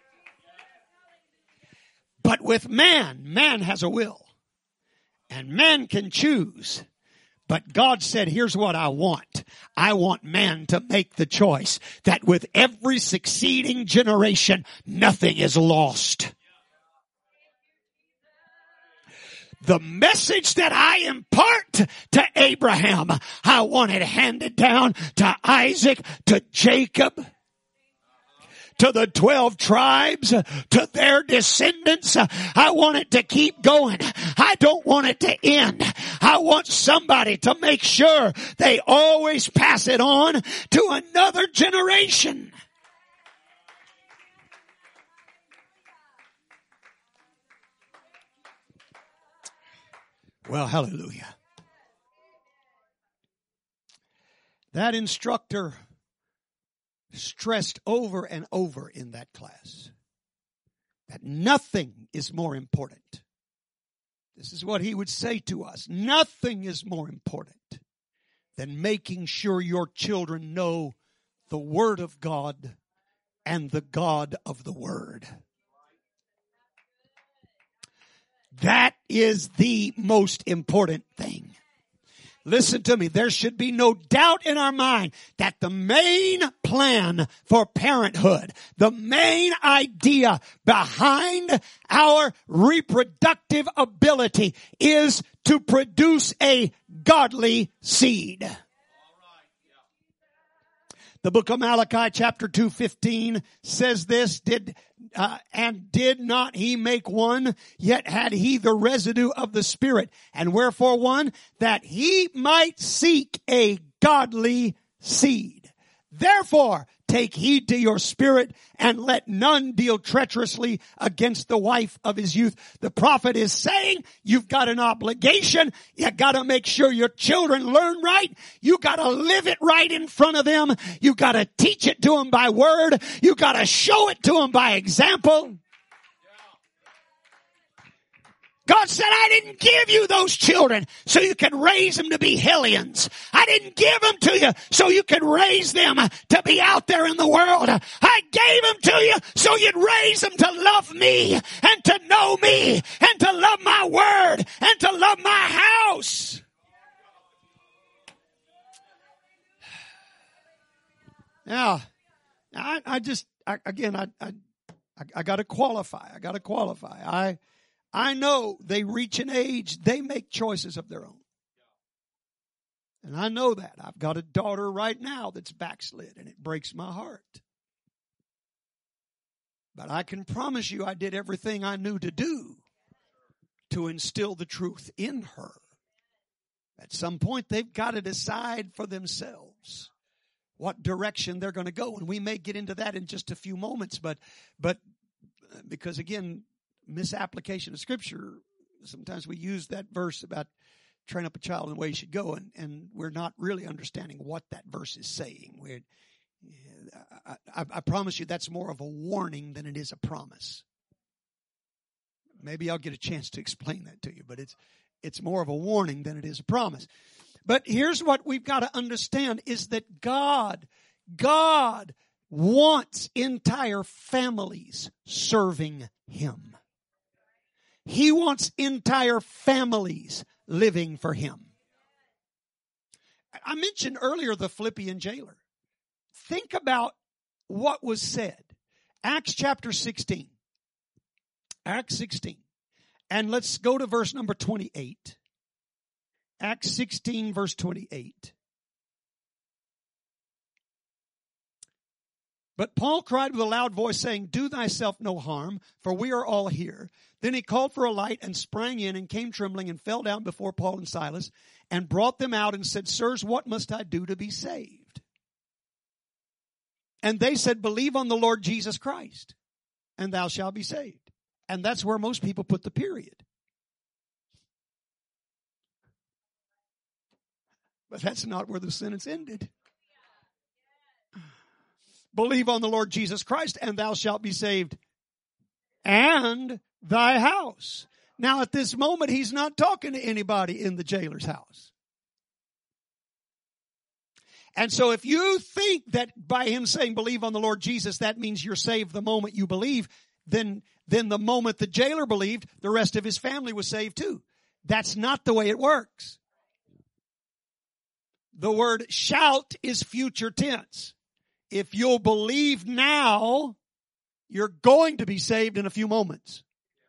But with man has a will. And man can choose. But God said, here's what I want. I want man to make the choice that with every succeeding generation, nothing is lost. The message that I impart to Abraham, I want it handed down to Isaac, to Jacob, to the 12 tribes, to their descendants. I want it to keep going. I don't want it to end. I want somebody to make sure they always pass it on to another generation. Well, hallelujah. That instructor stressed over and over in that class that nothing is more important. This is what he would say to us. Nothing is more important than making sure your children know the Word of God and the God of the Word. That is the most important thing. Listen to me. There should be no doubt in our mind that the main plan for parenthood, the main idea behind our reproductive ability is to produce a godly seed. The book of Malachi chapter 2:15 says this, and did not he make one, yet had he the residue of the Spirit. And wherefore one? That he might seek a godly seed. Therefore, take heed to your spirit, and let none deal treacherously against the wife of his youth. The prophet is saying, you've got an obligation. You gotta make sure your children learn right. You gotta live it right in front of them. You gotta teach it to them by word. You gotta show it to them by example. God said, I didn't give you those children so you could raise them to be hellions. I didn't give them to you so you could raise them to be out there in the world. I gave them to you so you'd raise them to love me and to know me and to love my word and to love my house. Now, I got to qualify. I know they reach an age, they make choices of their own. And I know that. I've got a daughter right now that's backslid, and it breaks my heart. But I can promise you I did everything I knew to do to instill the truth in her. At some point, they've got to decide for themselves what direction they're going to go. And we may get into that in just a few moments, but because again, misapplication of Scripture, sometimes we use that verse about train up a child in the way he should go, and we're not really understanding what that verse is saying. I promise you that's more of a warning than it is a promise. Maybe I'll get a chance to explain that to you, but it's more of a warning than it is a promise. But here's what we've got to understand is that God wants entire families serving Him. He wants entire families living for Him. I mentioned earlier the Philippian jailer. Think about what was said. Acts chapter 16. Acts 16. And let's go to verse number 28. Acts 16 verse 28. But Paul cried with a loud voice, saying, do thyself no harm, for we are all here. Then he called for a light and sprang in and came trembling and fell down before Paul and Silas and brought them out and said, sirs, what must I do to be saved? And they said, believe on the Lord Jesus Christ, and thou shalt be saved. And that's where most people put the period. But that's not where the sentence ended. Believe on the Lord Jesus Christ and thou shalt be saved, and thy house. Now at this moment, he's not talking to anybody in the jailer's house. And so if you think that by him saying believe on the Lord Jesus, that means you're saved the moment you believe, then the moment the jailer believed, the rest of his family was saved too. That's not the way it works. The word shout is future tense. If you'll believe now, you're going to be saved in a few moments.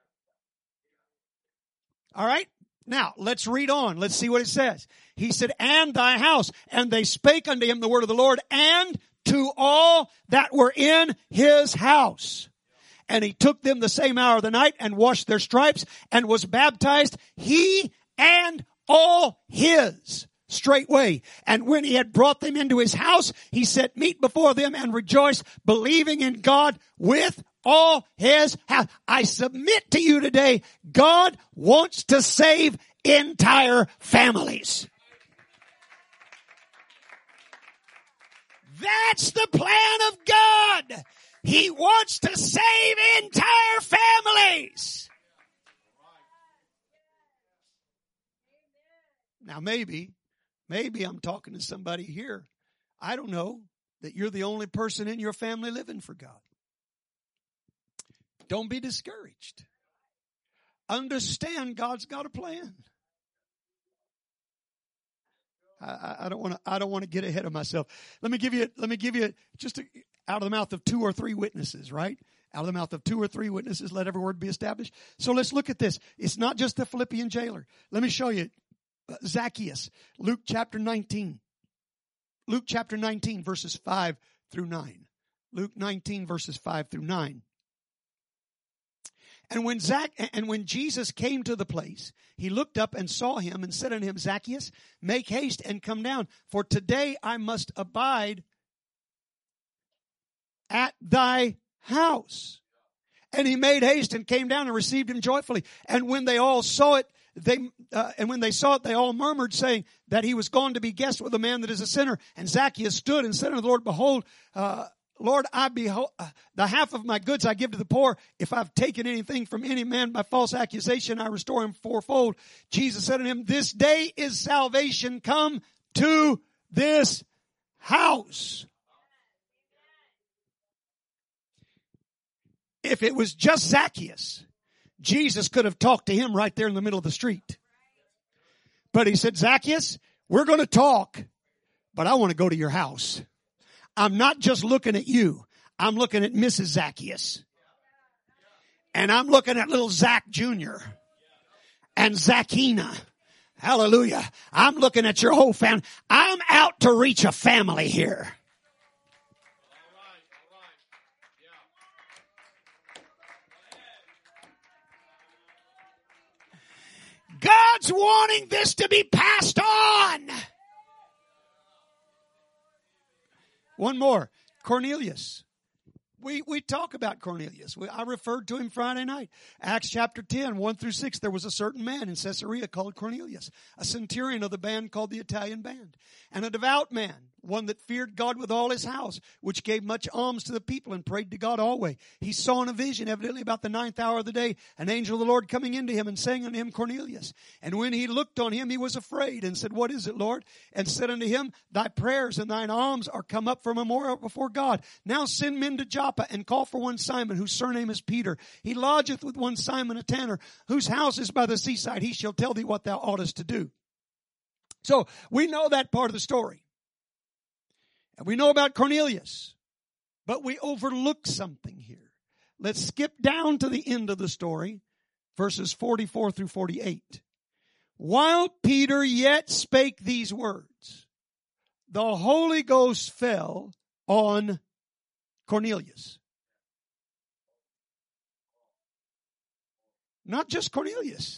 All right? Now, let's read on. Let's see what it says. He said, and thy house. And they spake unto him the word of the Lord, and to all that were in his house. And he took them the same hour of the night, and washed their stripes, and was baptized, he and all his, straightway. And when he had brought them into his house, he set meat before them, and rejoiced, believing in God with all his house. I submit to you today, God wants to save entire families. That's the plan of God. He wants to save entire families. Now maybe I'm talking to somebody here. I don't know that you're the only person in your family living for God. Don't be discouraged. Understand God's got a plan. I don't want to get ahead of myself. Let me give you just out of the mouth of 2 or 3 witnesses, right? Out of the mouth of 2 or 3 witnesses, let every word be established. So let's look at this. It's not just the Philippian jailer. Let me show you Zacchaeus, Luke chapter 19. Luke chapter 19 verses 5 through 9. Luke 19 verses 5 through 9. And when Jesus came to the place, he looked up and saw him and said unto him, Zacchaeus, make haste and come down, for today I must abide at thy house. And he made haste and came down and received him joyfully. And when they all saw it, they all murmured, saying that he was gone to be guest with a man that is a sinner. And Zacchaeus stood and said unto the Lord, behold, Lord, I behold, the half of my goods I give to the poor. If I've taken anything from any man by false accusation, I restore him fourfold. Jesus said to him, this day is salvation come to this house. If it was just Zacchaeus, Jesus could have talked to him right there in the middle of the street. But he said, Zacchaeus, we're going to talk, but I want to go to your house. I'm not just looking at you. I'm looking at Mrs. Zacchaeus. And I'm looking at little Zach Jr. and Zachina. Hallelujah. I'm looking at your whole family. I'm out to reach a family here. God's wanting this to be passed on. One more. Cornelius. We talk about Cornelius. I referred to him Friday night. Acts chapter 10, 1 through 6. There was a certain man in Caesarea called Cornelius, a centurion of the band called the Italian Band, and a devout man, one that feared God with all his house, which gave much alms to the people and prayed to God always. He saw in a vision, evidently about the 9th hour of the day, an angel of the Lord coming into him and saying unto him, Cornelius. And when he looked on him, he was afraid and said, what is it, Lord? And said unto him, thy prayers and thine alms are come up for a memorial before God. Now send men to Joppa and call for one Simon, whose surname is Peter. He lodgeth with one Simon a tanner, whose house is by the seaside. He shall tell thee what thou oughtest to do. So we know that part of the story. And we know about Cornelius. But we overlook something here. Let's skip down to the end of the story, verses 44 through 48. While Peter yet spake these words, the Holy Ghost fell on Cornelius. Not just Cornelius,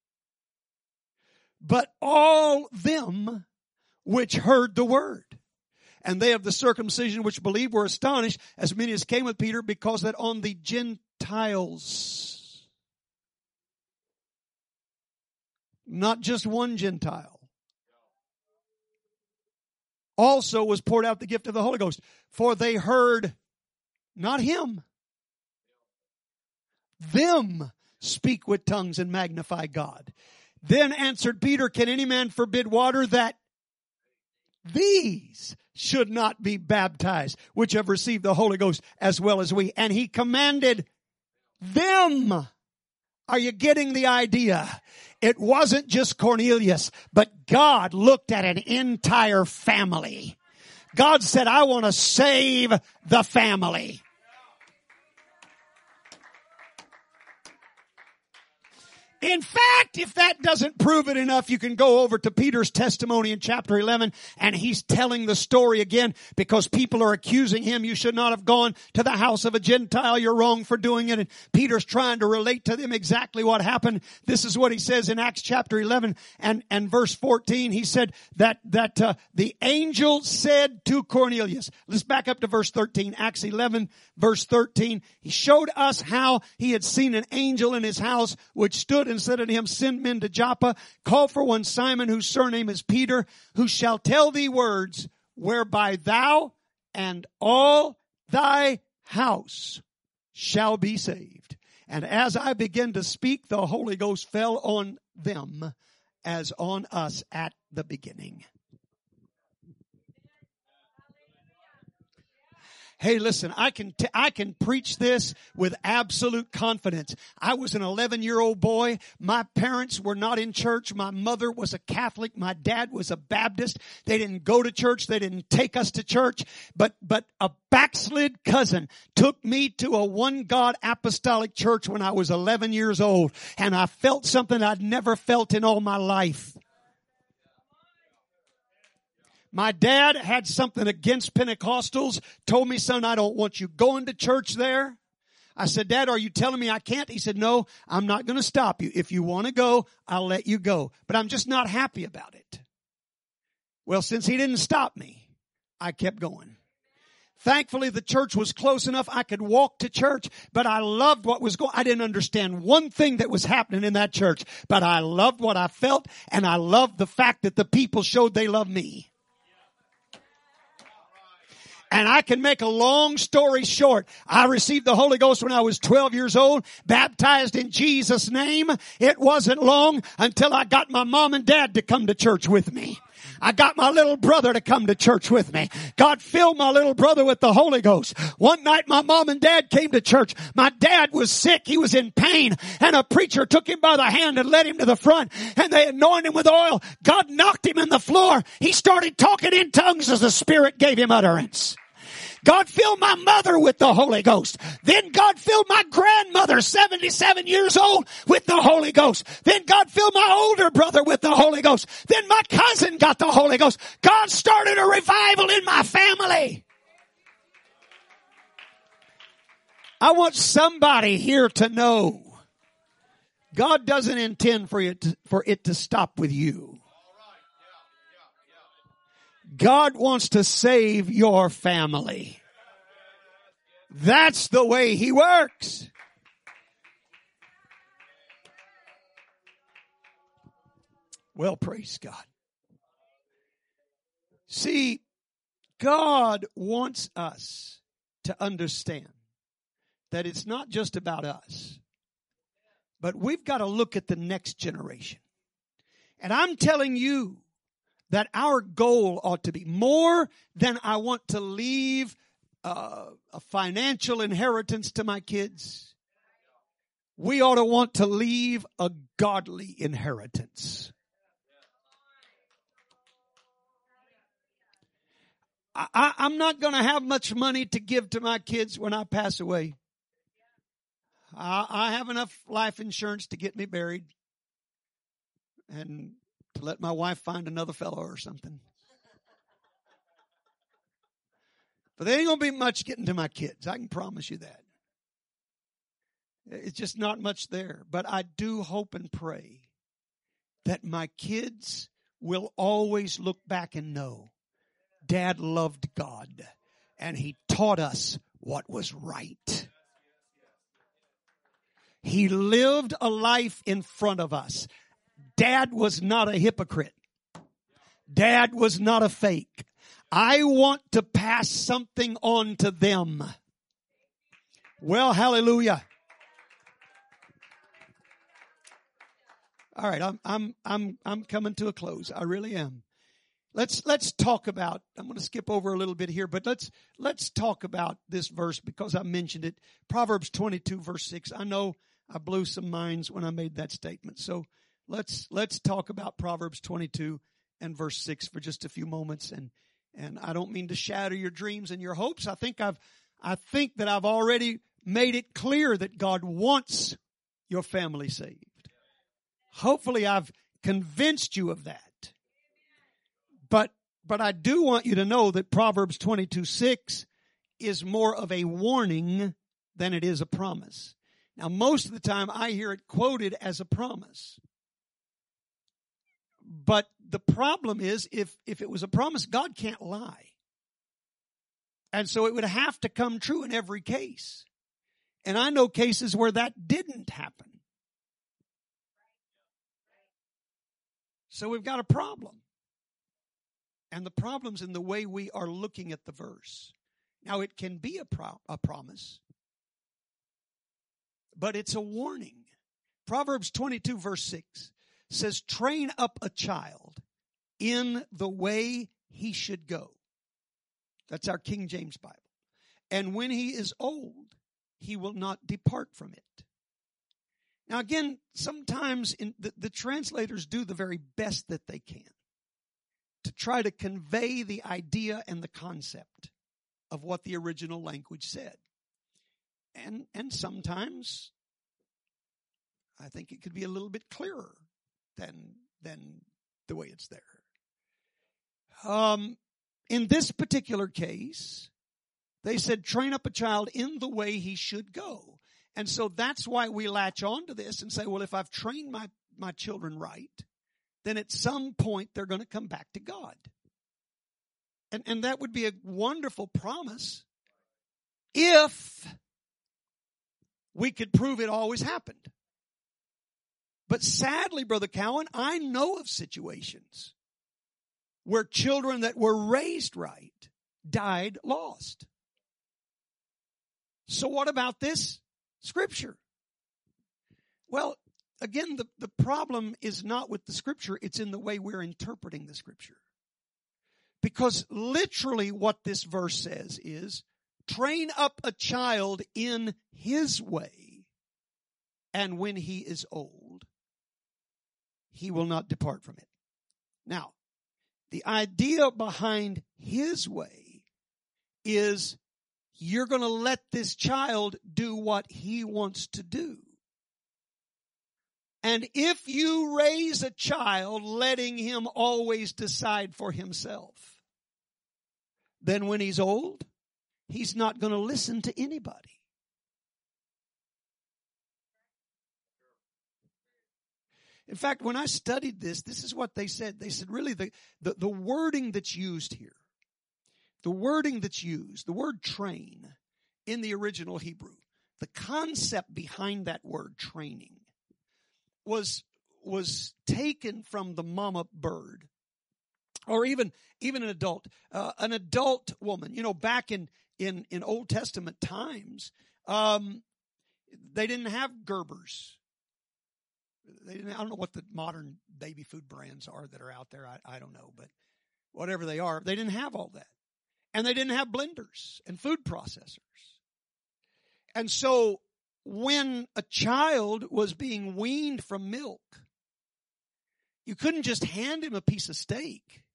but all them which heard the word. And they of the circumcision which believed were astonished, as many as came with Peter, because that on the Gentiles, not just one Gentile, also was poured out the gift of the Holy Ghost. For they heard not him, them speak with tongues and magnify God. Then answered Peter, can any man forbid water that these should not be baptized, which have received the Holy Ghost as well as we? And he commanded them. Are you getting the idea? It wasn't just Cornelius, but God looked at an entire family. God said, I want to save the family. In fact, if that doesn't prove it enough, you can go over to Peter's testimony in chapter 11, and he's telling the story again because people are accusing him. You should not have gone to the house of a Gentile. You're wrong for doing it. And Peter's trying to relate to them exactly what happened. This is what he says in Acts chapter 11 and verse 14. He said that the angel said to Cornelius. Let's back up to verse 13. Acts 11 verse 13. He showed us how he had seen an angel in his house which stood and said unto him, send men to Joppa, call for one Simon, whose surname is Peter, who shall tell thee words whereby thou and all thy house shall be saved. And as I began to speak, the Holy Ghost fell on them as on us at the beginning. Hey, listen, I can preach this with absolute confidence. I was an 11-year-old boy. My parents were not in church. My mother was a Catholic. My dad was a Baptist. They didn't go to church. They didn't take us to church. But a backslid cousin took me to a one God apostolic church when I was 11 years old. And I felt something I'd never felt in all my life. My dad had something against Pentecostals, told me, son, I don't want you going to church there. I said, Dad, are you telling me I can't? He said, no, I'm not going to stop you. If you want to go, I'll let you go. But I'm just not happy about it. Well, since he didn't stop me, I kept going. Thankfully, the church was close enough I could walk to church, but I loved what was going on. I didn't understand one thing that was happening in that church, but I loved what I felt, and I loved the fact that the people showed they loved me. And I can make a long story short. I received the Holy Ghost when I was 12 years old, baptized in Jesus' name. It wasn't long until I got my mom and dad to come to church with me. I got my little brother to come to church with me. God filled my little brother with the Holy Ghost. One night my mom and dad came to church. My dad was sick. He was in pain. And a preacher took him by the hand and led him to the front. And they anointed him with oil. God knocked him in the floor. He started talking in tongues as the Spirit gave him utterance. God filled my mother with the Holy Ghost. Then God filled my grandmother, 77 years old, with the Holy Ghost. Then God filled my older brother with the Holy Ghost. Then my cousin got the Holy Ghost. God started a revival in my family. I want somebody here to know God doesn't intend for it to stop with you. God wants to save your family. That's the way He works. Well, praise God. See, God wants us to understand that it's not just about us, but we've got to look at the next generation. And I'm telling you, that our goal ought to be more than I want to leave a financial inheritance to my kids. We ought to want to leave a godly inheritance. I'm not going to have much money to give to my kids when I pass away. I have enough life insurance to get me buried and to let my wife find another fellow or something. But there ain't going to be much getting to my kids. I can promise you that. It's just not much there. But I do hope and pray that my kids will always look back and know Dad loved God and he taught us what was right. He lived a life in front of us. Dad was not a hypocrite. Dad was not a fake. I want to pass something on to them. Well, hallelujah. All right, I'm coming to a close. I really am. Let's talk about, I'm going to skip over a little bit here, but let's talk about this verse because I mentioned it. Proverbs 22 verse 6. I know I blew some minds when I made that statement. So let's talk about Proverbs 22 and verse 6 for just a few moments. And I don't mean to shatter your dreams and your hopes. I think that I've already made it clear that God wants your family saved. Hopefully I've convinced you of that. But I do want you to know that Proverbs 22:6 is more of a warning than it is a promise. Now, most of the time I hear it quoted as a promise. But the problem is, if it was a promise, God can't lie. And so it would have to come true in every case. And I know cases where that didn't happen. So we've got a problem. And the problem's in the way we are looking at the verse. Now, it can be a promise, but it's a warning. Proverbs 22 verse 6 says, train up a child in the way he should go. That's our King James Bible. And when he is old, he will not depart from it. Now again, sometimes the translators do the very best that they can to try to convey the idea and the concept of what the original language said. And sometimes I think it could be a little bit clearer than the way it's there. In this particular case, they said, train up a child in the way he should go. And so that's why we latch on to this and say, well, if I've trained my children right, then at some point they're going to come back to God. And that would be a wonderful promise if we could prove it always happened. But sadly, Brother Cowan, I know of situations where children that were raised right died lost. So what about this scripture? Well, again, the problem is not with the scripture, it's in the way we're interpreting the scripture. Because literally what this verse says is, train up a child in his way, and when he is old, he will not depart from it. Now, the idea behind his way is you're going to let this child do what he wants to do. And if you raise a child letting him always decide for himself, then when he's old, he's not going to listen to anybody. In fact, when I studied this is what they said. They said really the wording that's used here, the word train in the original Hebrew, the concept behind that word training was taken from the mama bird, or even an adult woman. You know, back in Old Testament times, they didn't have Gerbers. I don't know what the modern baby food brands are that are out there. I don't know, but whatever they are, they didn't have all that. And they didn't have blenders and food processors. And so when a child was being weaned from milk, you couldn't just hand him a piece of steak.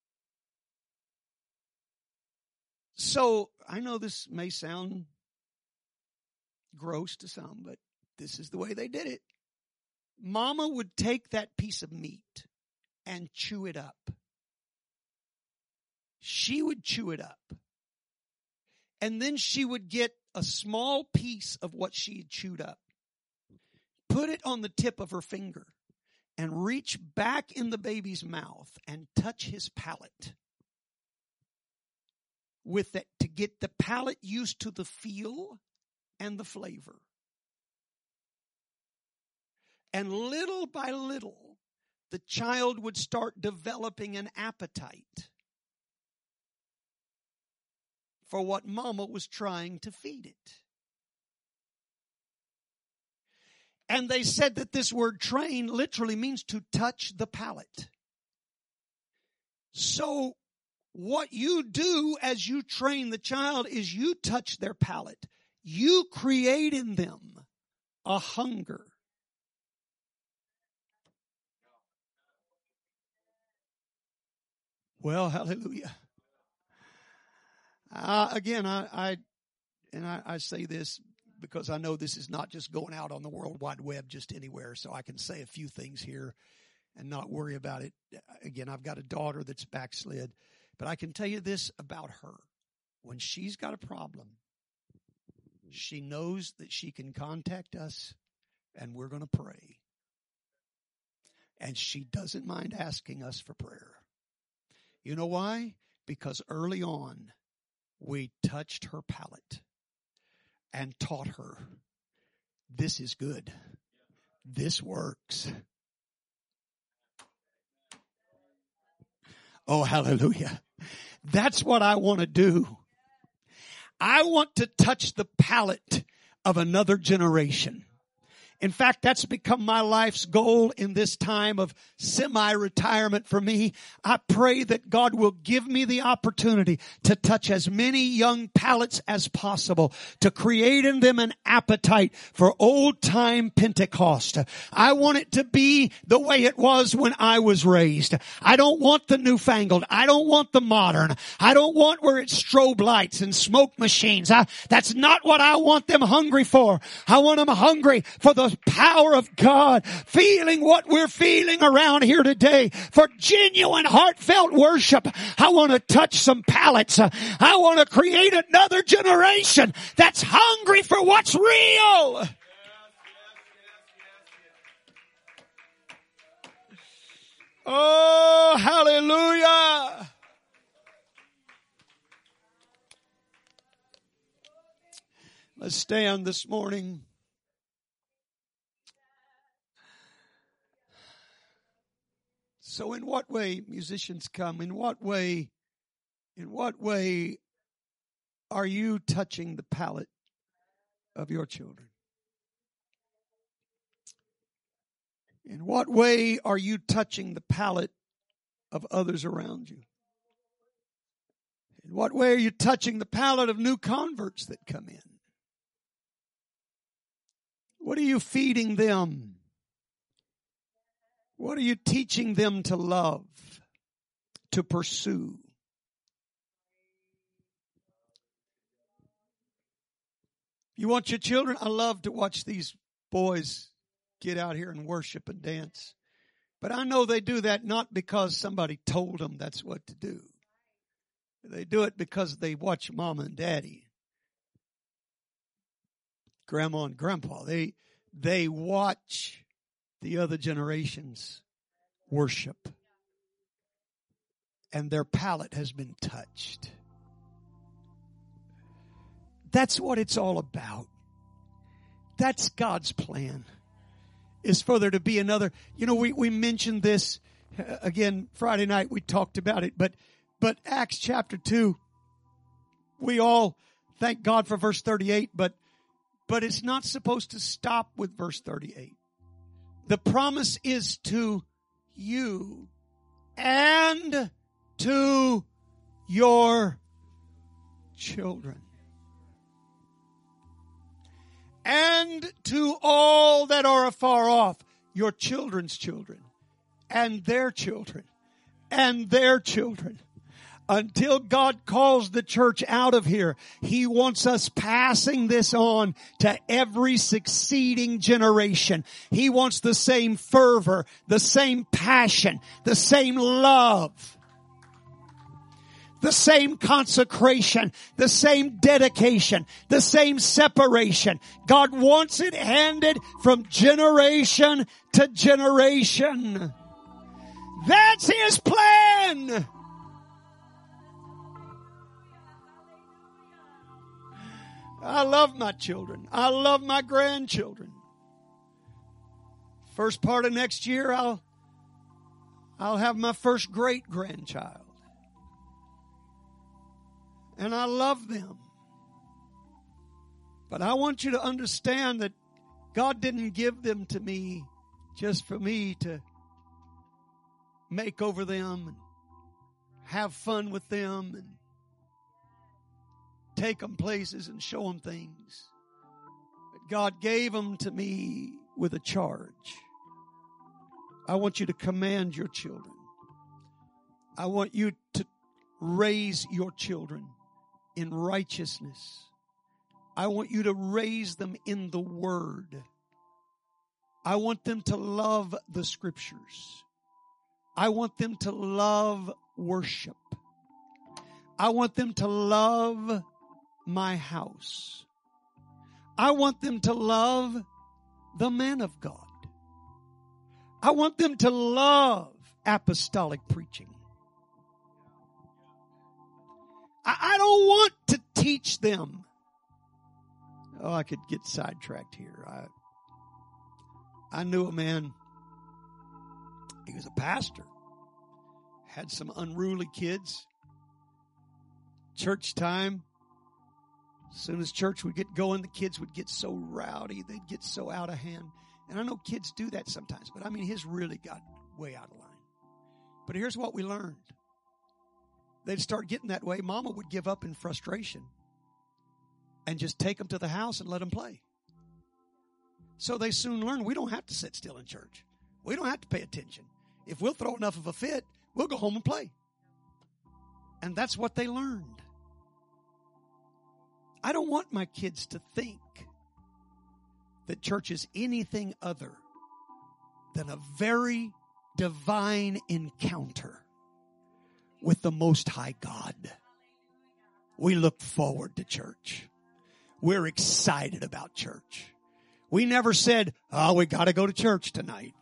So I know this may sound gross to some, but this is the way they did it. Mama would take that piece of meat and chew it up. She would chew it up. And then she would get a small piece of what she had chewed up, put it on the tip of her finger, and reach back in the baby's mouth and touch his palate with it to get the palate used to the feel and the flavor. And little by little, the child would start developing an appetite for what mama was trying to feed it. And they said that this word train literally means to touch the palate. So what you do as you train the child is you touch their palate. You create in them a hunger. Well, hallelujah. Again, I say this because I know this is not just going out on the World Wide Web just anywhere, so I can say a few things here and not worry about it. Again, I've got a daughter that's backslid, but I can tell you this about her. When she's got a problem, she knows that she can contact us and we're going to pray. And she doesn't mind asking us for prayer. You know why? Because early on, we touched her palate and taught her, this is good. This works. Oh, hallelujah. That's what I want to do. I want to touch the palate of another generation. In fact, that's become my life's goal in this time of semi-retirement for me. I pray that God will give me the opportunity to touch as many young palates as possible, to create in them an appetite for old-time Pentecost. I want it to be the way it was when I was raised. I don't want the newfangled. I don't want the modern. I don't want where it's strobe lights and smoke machines. That's not what I want them hungry for. I want them hungry for the power of God, feeling what we're feeling around here today, for genuine heartfelt worship. I want to touch some palates. I want to create another generation that's hungry for what's real. Oh, hallelujah. Let's stand this morning. So in what way, musicians come, in what way are you touching the palate of your children? In what way are you touching the palate of others around you? In what way are you touching the palate of new converts that come in? What are you feeding them? What are you teaching them to love, to pursue? You want your children? I love to watch these boys get out here and worship and dance. But I know they do that not because somebody told them that's what to do. They do it because they watch mama and daddy, grandma and grandpa. They watch the other generations worship. And their palate has been touched. That's what it's all about. That's God's plan. Is for there to be another. You know, we mentioned this again Friday night. We talked about it. But Acts chapter 2, we all thank God for verse 38. But it's not supposed to stop with verse 38. The promise is to you and to your children. And to all that are afar off, your children's children, and their children, and their children. Until God calls the church out of here, He wants us passing this on to every succeeding generation. He wants the same fervor, the same passion, the same love, the same consecration, the same dedication, the same separation. God wants it handed from generation to generation. That's His plan. I love my children. I love my grandchildren. First part of next year, I'll have my first great grandchild. And I love them. But I want you to understand that God didn't give them to me just for me to make over them and have fun with them and take them places and show them things. But God gave them to me with a charge. I want you to command your children. I want you to raise your children in righteousness. I want you to raise them in the Word. I want them to love the Scriptures. I want them to love worship. I want them to love my house. I want them to love the man of God. I want them to love apostolic preaching. I don't want to teach them. Oh, I could get sidetracked here. I knew a man. He was a pastor. Had some unruly kids. Church time. As soon as church would get going, the kids would get so rowdy. They'd get so out of hand. And I know kids do that sometimes, but I mean, his really got way out of line. But here's what we learned. They'd start getting that way. Mama would give up in frustration and just take them to the house and let them play. So they soon learned we don't have to sit still in church. We don't have to pay attention. If we'll throw enough of a fit, we'll go home and play. And that's what they learned. I don't want my kids to think that church is anything other than a very divine encounter with the Most High God. We look forward to church. We're excited about church. We never said, oh, we got to go to church tonight.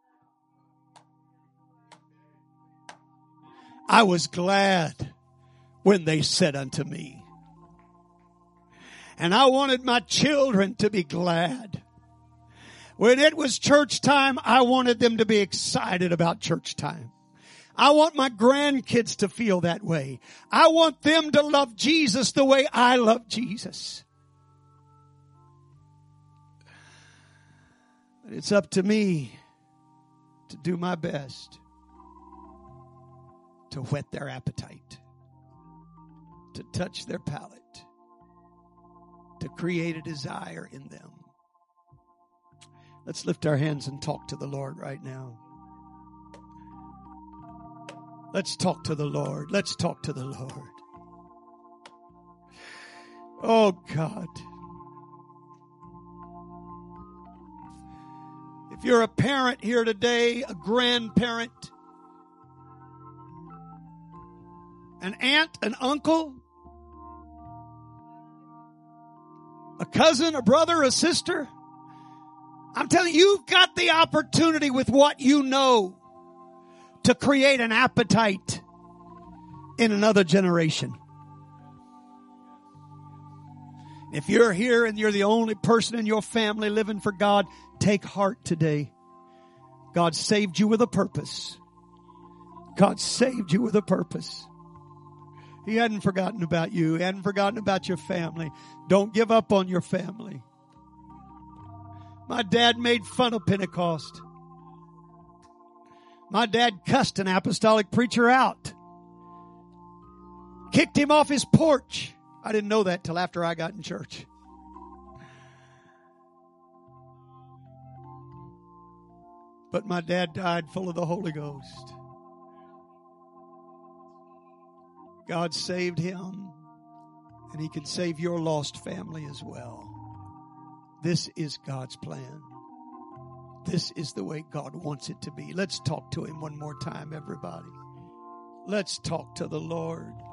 I was glad when they said unto me. And I wanted my children to be glad. When it was church time, I wanted them to be excited about church time. I want my grandkids to feel that way. I want them to love Jesus the way I love Jesus. But it's up to me to do my best to whet their appetite, to touch their palate, to create a desire in them. Let's lift our hands and talk to the Lord right now. Let's talk to the Lord. Let's talk to the Lord. Oh God. If you're a parent here today, a grandparent, an aunt, an uncle, a cousin, a brother, a sister, I'm telling you, you've got the opportunity with what you know to create an appetite in another generation. If you're here and you're the only person in your family living for God, take heart today. God saved you with a purpose. God saved you with a purpose. He hadn't forgotten about you. He hadn't forgotten about your family. Don't give up on your family. My dad made fun of Pentecost. My dad cussed an apostolic preacher out. Kicked him off his porch. I didn't know that till after I got in church. But my dad died full of the Holy Ghost. God saved him, and He can save your lost family as well. This is God's plan. This is the way God wants it to be. Let's talk to Him one more time, everybody. Let's talk to the Lord.